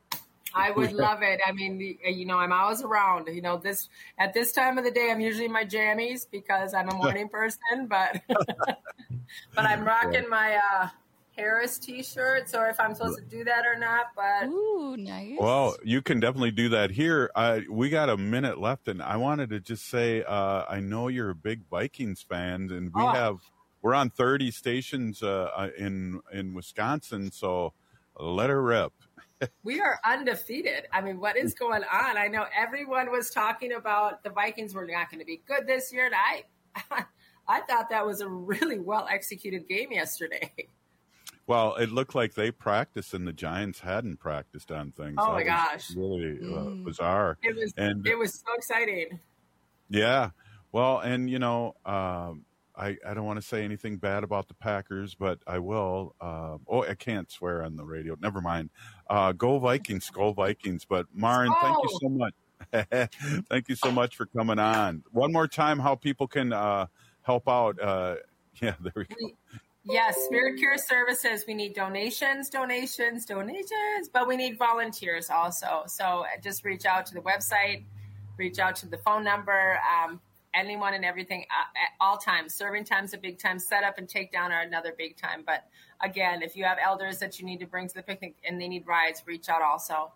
I would love it. I mean, the- you know, I'm always around. You know, this at this time of the day, I'm usually in my jammies because I'm a morning person. But but I'm rocking my uh, Harris T-shirt. So if I'm supposed to do that or not, but ooh, nice. Well, you can definitely do that here. Uh, we got a minute left, and I wanted to just say uh, I know you're a big Vikings fan, and we Oh. have we're on thirty stations uh, in in Wisconsin, so let her rip. we are undefeated. I mean, what is going on? I know everyone was talking about the Vikings were not going to be good this year, and I I thought that was a really well executed game yesterday. Well, it looked like they practiced, and the Giants hadn't practiced on things. Oh, That my was gosh. really uh, Mm. bizarre. It was and it was so exciting. Yeah. Well, and you know, um, I I don't want to say anything bad about the Packers, but I will. Uh, oh, I can't swear on the radio. Never mind. Uh, go Vikings, go Vikings. But Maren, thank you so much. Thank you so much for coming on. One more time, how people can uh, help out. Uh, yeah, there we go. Yes, Spirit Cure Services. We need donations, donations, donations, but we need volunteers also. So just reach out to the website, reach out to the phone number. Um, anyone and everything uh, at all times. Serving time's a big time. Setup and takedown are another big time. But again, if you have elders that you need to bring to the picnic and they need rides, reach out also.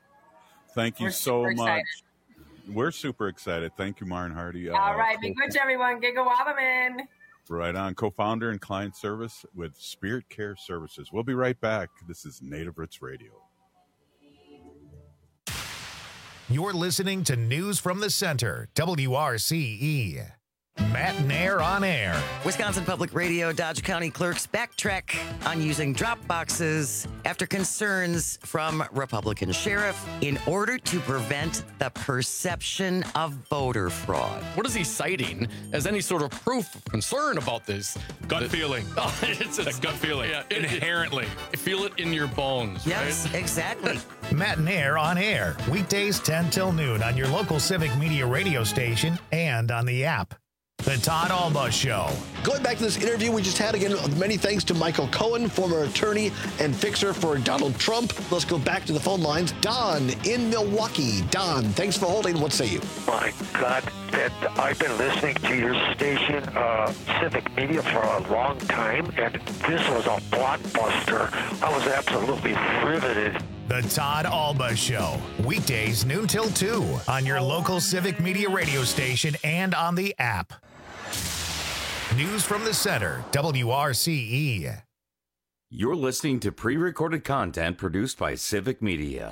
Thank you We're so super much. excited. We're super excited. Thank you, Maren Hardy. Uh, All right, be co- good, everyone. Gigawabaman. Right on. Co-founder and client service with Spirit Care Services. We'll be right back. This is Native Roots Radio. You're listening to News from the Center, W R C E. Matt Nair on air. Wisconsin Public Radio Dodge County clerks backtrack on using drop boxes after concerns from Republican sheriff in order to prevent the perception of voter fraud. What is he citing as any sort of proof of concern about this? Gut The- feeling. Oh, it's That gut feeling. Yeah, it- Inherently. it- feel it in your bones. Yes, right? exactly. Matt Nair on air. Weekdays ten till noon on your local Civic Media radio station and on the app. The Todd Alba Show. Going back to this interview we just had, again, many thanks to Michael Cohen, former attorney and fixer for Donald Trump. Let's go back to the phone lines. Don in Milwaukee. Don, thanks for holding. What say you? My God, Ed, I've been listening to your station, uh, Civic Media, for a long time, and this was a blockbuster. I was absolutely riveted. The Todd Alba Show. Weekdays noon till two on your local Civic Media radio station and on the app. News from the Center, W R C E. You're listening to pre-recorded content produced by Civic Media.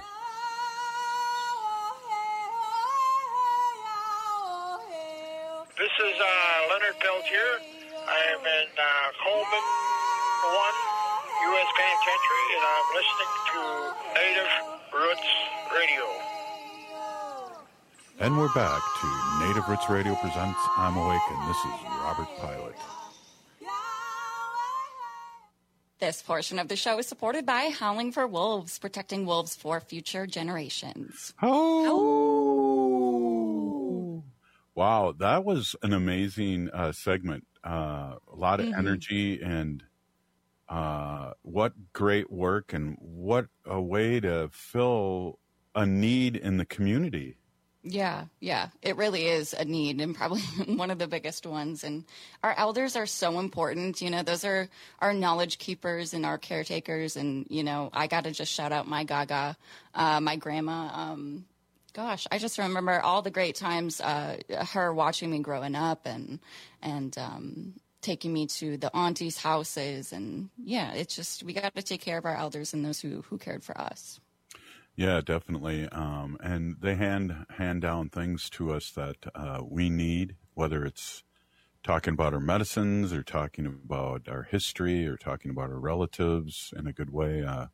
This is uh, Leonard Peltier. I'm in uh, Coleman one, U S Penitentiary, and I'm listening to Native Roots Radio. And we're back to Native Roots Radio presents I'm Awake, and this is Robert Pilot. This portion of the show is supported by Howling for Wolves, protecting wolves for future generations. Oh! Wow, that was an amazing uh, segment. Uh, a lot of Mhm. energy, and uh, what great work and what a way to fill a need in the community. Yeah, yeah, it really is a need and probably one of the biggest ones. And our elders are so important. You know, those are our knowledge keepers and our caretakers. And, you know, I got to just shout out my Gaga, uh, my grandma. Um, gosh, I just remember all the great times, uh, her watching me growing up and, and, um, taking me to the aunties' houses. And yeah, it's just, we got to take care of our elders and those who, who cared for us. Yeah, definitely. Um, and they hand hand down things to us that uh, we need, whether it's talking about our medicines or talking about our history or talking about our relatives in a good way. Uh,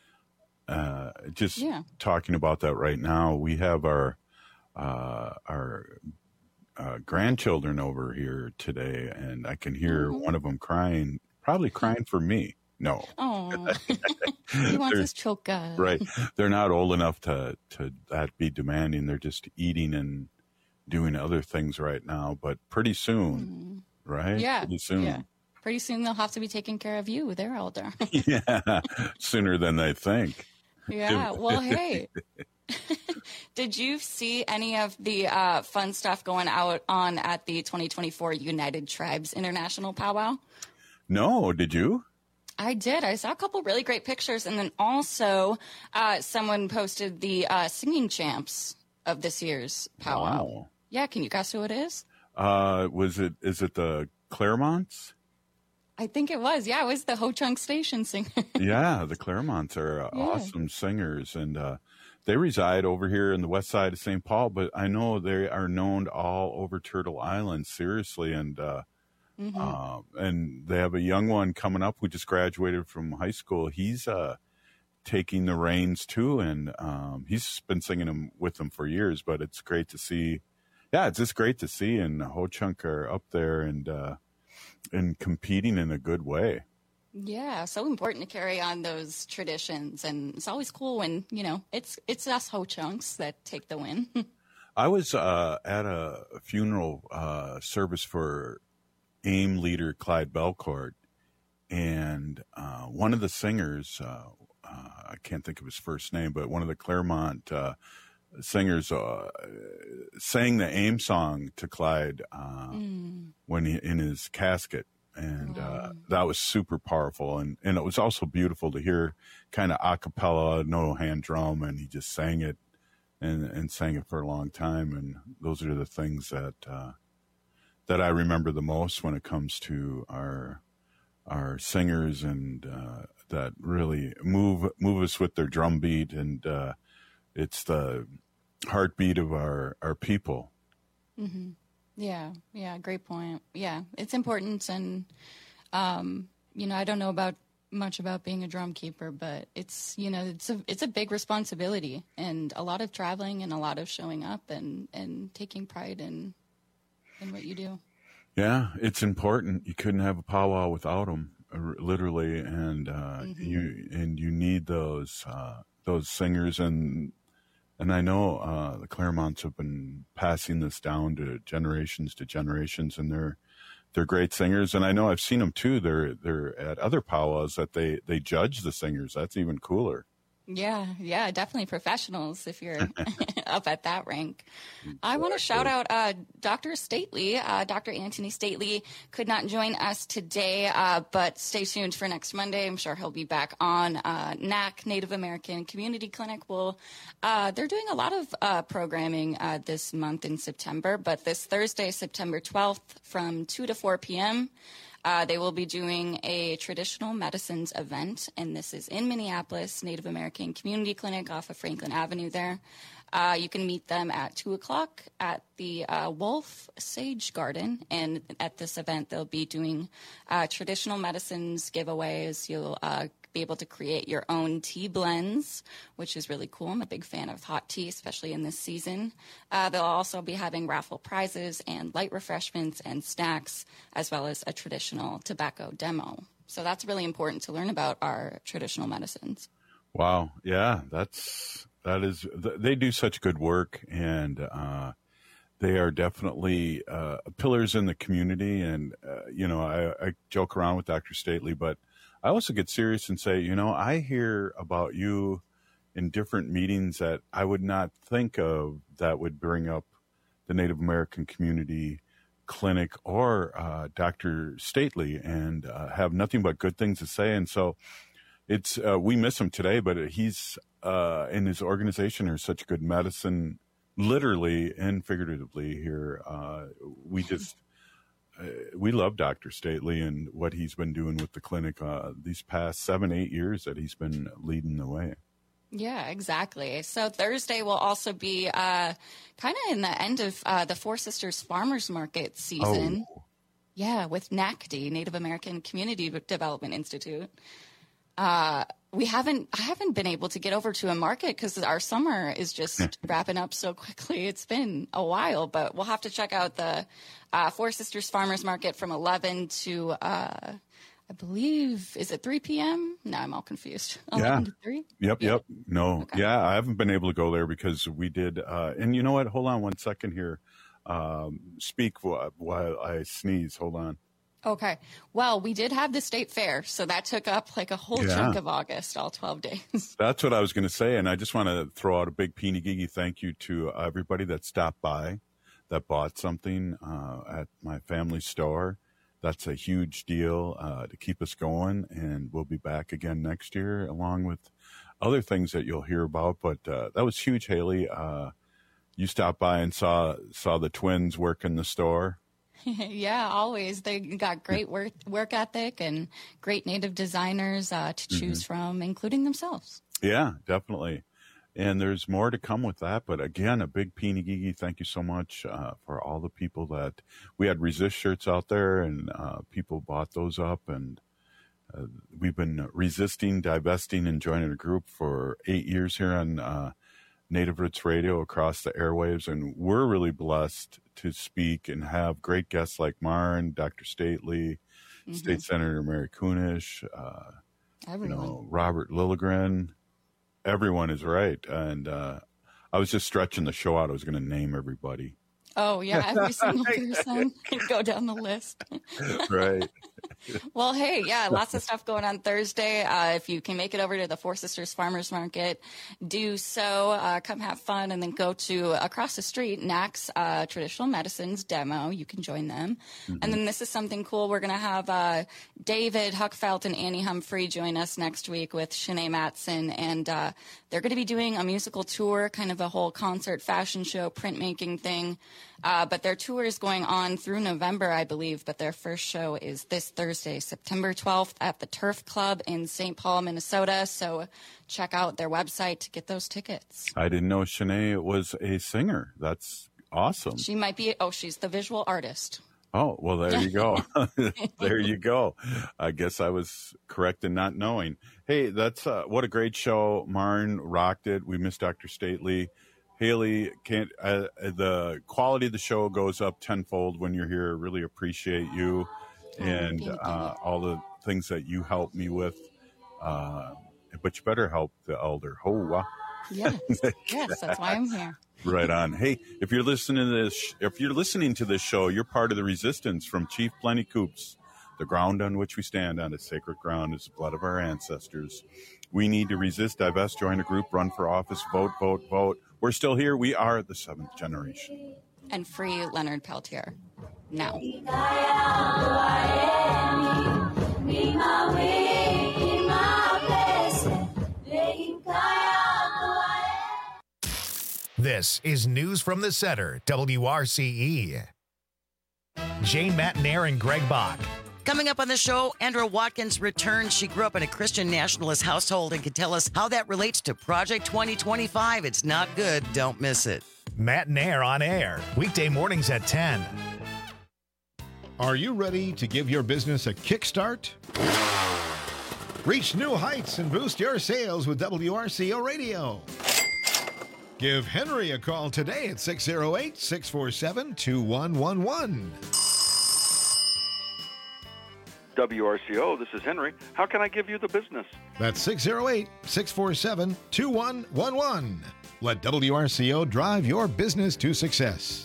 uh, just yeah. talking about that right now. We have our uh, our uh, grandchildren over here today, and I can hear mm-hmm. one of them crying, probably crying for me. No. Oh, he wants his choca. Right. They're not old enough to, to that be demanding. They're just eating and doing other things right now. But pretty soon, mm. right? Yeah. Pretty soon. Yeah. Pretty soon they'll have to be taking care of you. They're older. Yeah. Sooner than they think. Yeah. Well, hey. Did you see any of the uh, fun stuff going out on at the twenty twenty-four United Tribes International Powwow? No. Did you? I did. I saw a couple really great pictures. And then also uh, someone posted the uh, singing champs of this year's powwow. Wow. Yeah. Can you guess who it is? Uh, was it, is it the Claremonts? I think it was. Yeah, it was the Ho Chunk Station singer. Yeah, the Claremonts are uh, Yeah. awesome singers. And uh, they reside over here in the west side of Saint Paul. But I know they are known all over Turtle Island, seriously. And uh Mm-hmm. Uh, and they have a young one coming up who just graduated from high school. He's uh, taking the reins too, and um, he's been singing them with them for years. But it's great to see. Yeah, it's just great to see. And Ho Chunk are up there and uh, and competing in a good way. Yeah, so important to carry on those traditions, and it's always cool when you know it's it's us Ho Chunks that take the win. I was uh, at a funeral uh, service for AIM leader Clyde Belcourt, and uh, one of the singers, uh, uh, I can't think of his first name, but one of the Claremont uh, singers uh, sang the AIM song to Clyde uh, mm. when he, in his casket, and wow. uh, that was super powerful, and, and it was also beautiful to hear kind of a cappella, no hand drum, and he just sang it and, and sang it for a long time, and those are the things that uh, that I remember the most when it comes to our our singers, and uh, that really move move us with their drum beat, and uh, it's the heartbeat of our our people. Mm-hmm. Yeah, yeah, great point. Yeah, it's important, and um, you know, I don't know about much about being a drum keeper, but it's you know, it's a it's a big responsibility, and a lot of traveling, and a lot of showing up, and and taking pride in. in what you do. Yeah, it's important. You couldn't have a powwow without them, literally, and uh, mm-hmm. you and you need those uh, those singers, and and I know uh, the Claremonts have been passing this down to generations to generations, and they're they're great singers, and I know I've seen them too. They're they're at other powwows that they they judge the singers. That's even cooler. Yeah, yeah, definitely professionals if you're up at that rank. Exactly. I want to shout out uh, Doctor Stately. Uh, Doctor Anthony Stately could not join us today, uh, but stay tuned for next Monday. I'm sure he'll be back on. Uh, N A C, Native American Community Clinic, will, uh, they're doing a lot of uh, programming uh, this month in September, but this Thursday, September twelfth, from two to four p.m., Uh, they will be doing a traditional medicines event, and this is in Minneapolis, Native American Community Clinic off of Franklin Avenue there. Uh, you can meet them at two o'clock at the uh, Wolf Sage Garden, and at this event they'll be doing uh, traditional medicines giveaways. You'll uh, be able to create your own tea blends, which is really cool. I'm a big fan of hot tea, especially in this season. Uh, they'll also be having raffle prizes and light refreshments and snacks, as well as a traditional tobacco demo. So that's really important to learn about our traditional medicines. Wow. Yeah, that's, that is, they do such good work, and uh, they are definitely uh, pillars in the community. And, uh, you know, I, I joke around with Doctor Stately, but I also get serious and say, you know, I hear about you in different meetings that I would not think of that would bring up the Native American community clinic or uh, Doctor Stately, and uh, have nothing but good things to say. And so it's uh, we miss him today, but he's uh, in his organization are such good medicine, literally and figuratively here. Uh, we just uh, we love Doctor Stately and what he's been doing with the clinic uh, these past seven, eight years that he's been leading the way. Yeah, exactly. So Thursday will also be uh, kind of in the end of uh, the Four Sisters Farmers Market season. Oh. Yeah, with N A C D, Native American Community Development Institute. Uh, we haven't, I haven't been able to get over to a market because our summer is just wrapping up so quickly. It's been a while, but we'll have to check out the uh, Four Sisters Farmers Market from eleven to uh, I believe, is it three p.m.? No, I'm all confused. Yeah. to three? Yep, Yeah. yep. No, Okay. yeah, I haven't been able to go there because we did. Uh, and you know what? Hold on one second here. Um, speak wh- while I sneeze. Hold on. Okay. Well, we did have the state fair, so that took up like a whole Yeah. chunk of August, all twelve days. That's what I was going to say. And I just want to throw out a big peeny gigi thank you to everybody that stopped by, that bought something uh, at my family store. That's a huge deal uh, to keep us going. And we'll be back again next year, along with other things that you'll hear about. But uh, that was huge, Haley. Uh, you stopped by and saw saw the twins work in the store. Yeah, always. They got great work work ethic and great native designers uh, to choose Mm-hmm. from, including themselves. Yeah, definitely. And there's more to come with that. But again, a big peeny gigi thank you so much uh, for all the people that we had resist shirts out there, and uh, people bought those up. And uh, we've been resisting, divesting, and joining a group for eight years here on uh, Native Roots Radio across the airwaves. And we're really blessed to speak and have great guests like Marn, Doctor Stately, Mhm. State Senator Mary Kunish, uh, you Everyone. know, Robert Lilligren. Everyone is right. And uh, I was just stretching the show out. I was going to name everybody. Oh, yeah, every single person. Go down the list. Right. Well, hey, yeah, lots of stuff going on Thursday. Uh, if you can make it over to the Four Sisters Farmers Market, do so. Uh, come have fun, and then go to across the street, N A C's uh, Traditional Medicines demo. You can join them. And then this is something cool. We're going to have uh, David Huckfelt and Annie Humphrey join us next week with Shanae Matson, and uh, they're going to be doing a musical tour, kind of a whole concert, fashion show, printmaking thing. Uh, but their tour is going on through November, I believe. But their first show is this Thursday, September twelfth, at the Turf Club in Saint Paul, Minnesota. So check out their website to get those tickets. I didn't know Shanae was a singer. That's awesome. She might be, oh, she's the visual artist. Oh, well, there you go. There you go. I guess I was correct in not knowing. Hey, that's uh, what a great show. Marn rocked it. We missed Doctor Stately. Haley, can't uh, the quality of the show goes up tenfold when you're here. Really appreciate you and uh, all the things that you help me with. Uh, but you better help the elder. Oh, wow. Yes, yes, that's why I'm here. Right on. Hey, if you're listening to this, if you're listening to this show, you're part of the resistance from Chief Plenty Coops. The ground on which we stand on is sacred ground, is the blood of our ancestors. We need to resist, divest, join a group, run for office, vote, vote, vote. We're still here. We are the seventh generation. And free Leonard Peltier now. This is News from the Center, W R C E. Jane Matnair and Greg Bach. Coming up on the show, Andrew Watkins returns. She grew up in a Christian nationalist household and can tell us how that relates to Project twenty twenty-five. It's not good. Don't miss it. Matnair on air, weekday mornings at ten. Are you ready to give your business a kickstart? Reach new heights and boost your sales with W R C O Radio. Give Henry a call today at six oh eight, six four seven, two one one one. W R C O, this is Henry. How can I give you the business? That's six oh eight, six four seven, two one one one. Let W R C O drive your business to success.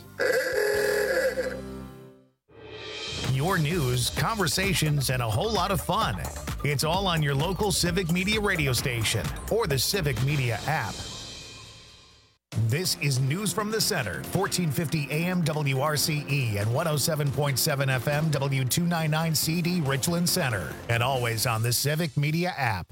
Your news, conversations, and a whole lot of fun. It's all on your local Civic Media radio station or the Civic Media app. This is News from the Center, fourteen fifty A M W R C E and one oh seven point seven F M W two ninety-nine C D Richland Center, and always on the Civic Media app.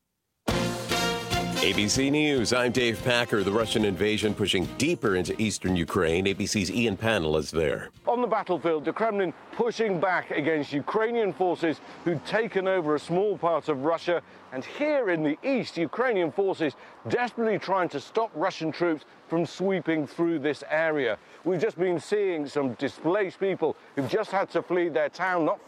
A B C News, I'm Dave Packer. The Russian invasion pushing deeper into eastern Ukraine. A B C's Ian Pannell is there. On the battlefield, the Kremlin pushing back against Ukrainian forces who'd taken over a small part of Russia. And here in the east, Ukrainian forces desperately trying to stop Russian troops from sweeping through this area. We've just been seeing some displaced people who've just had to flee their town not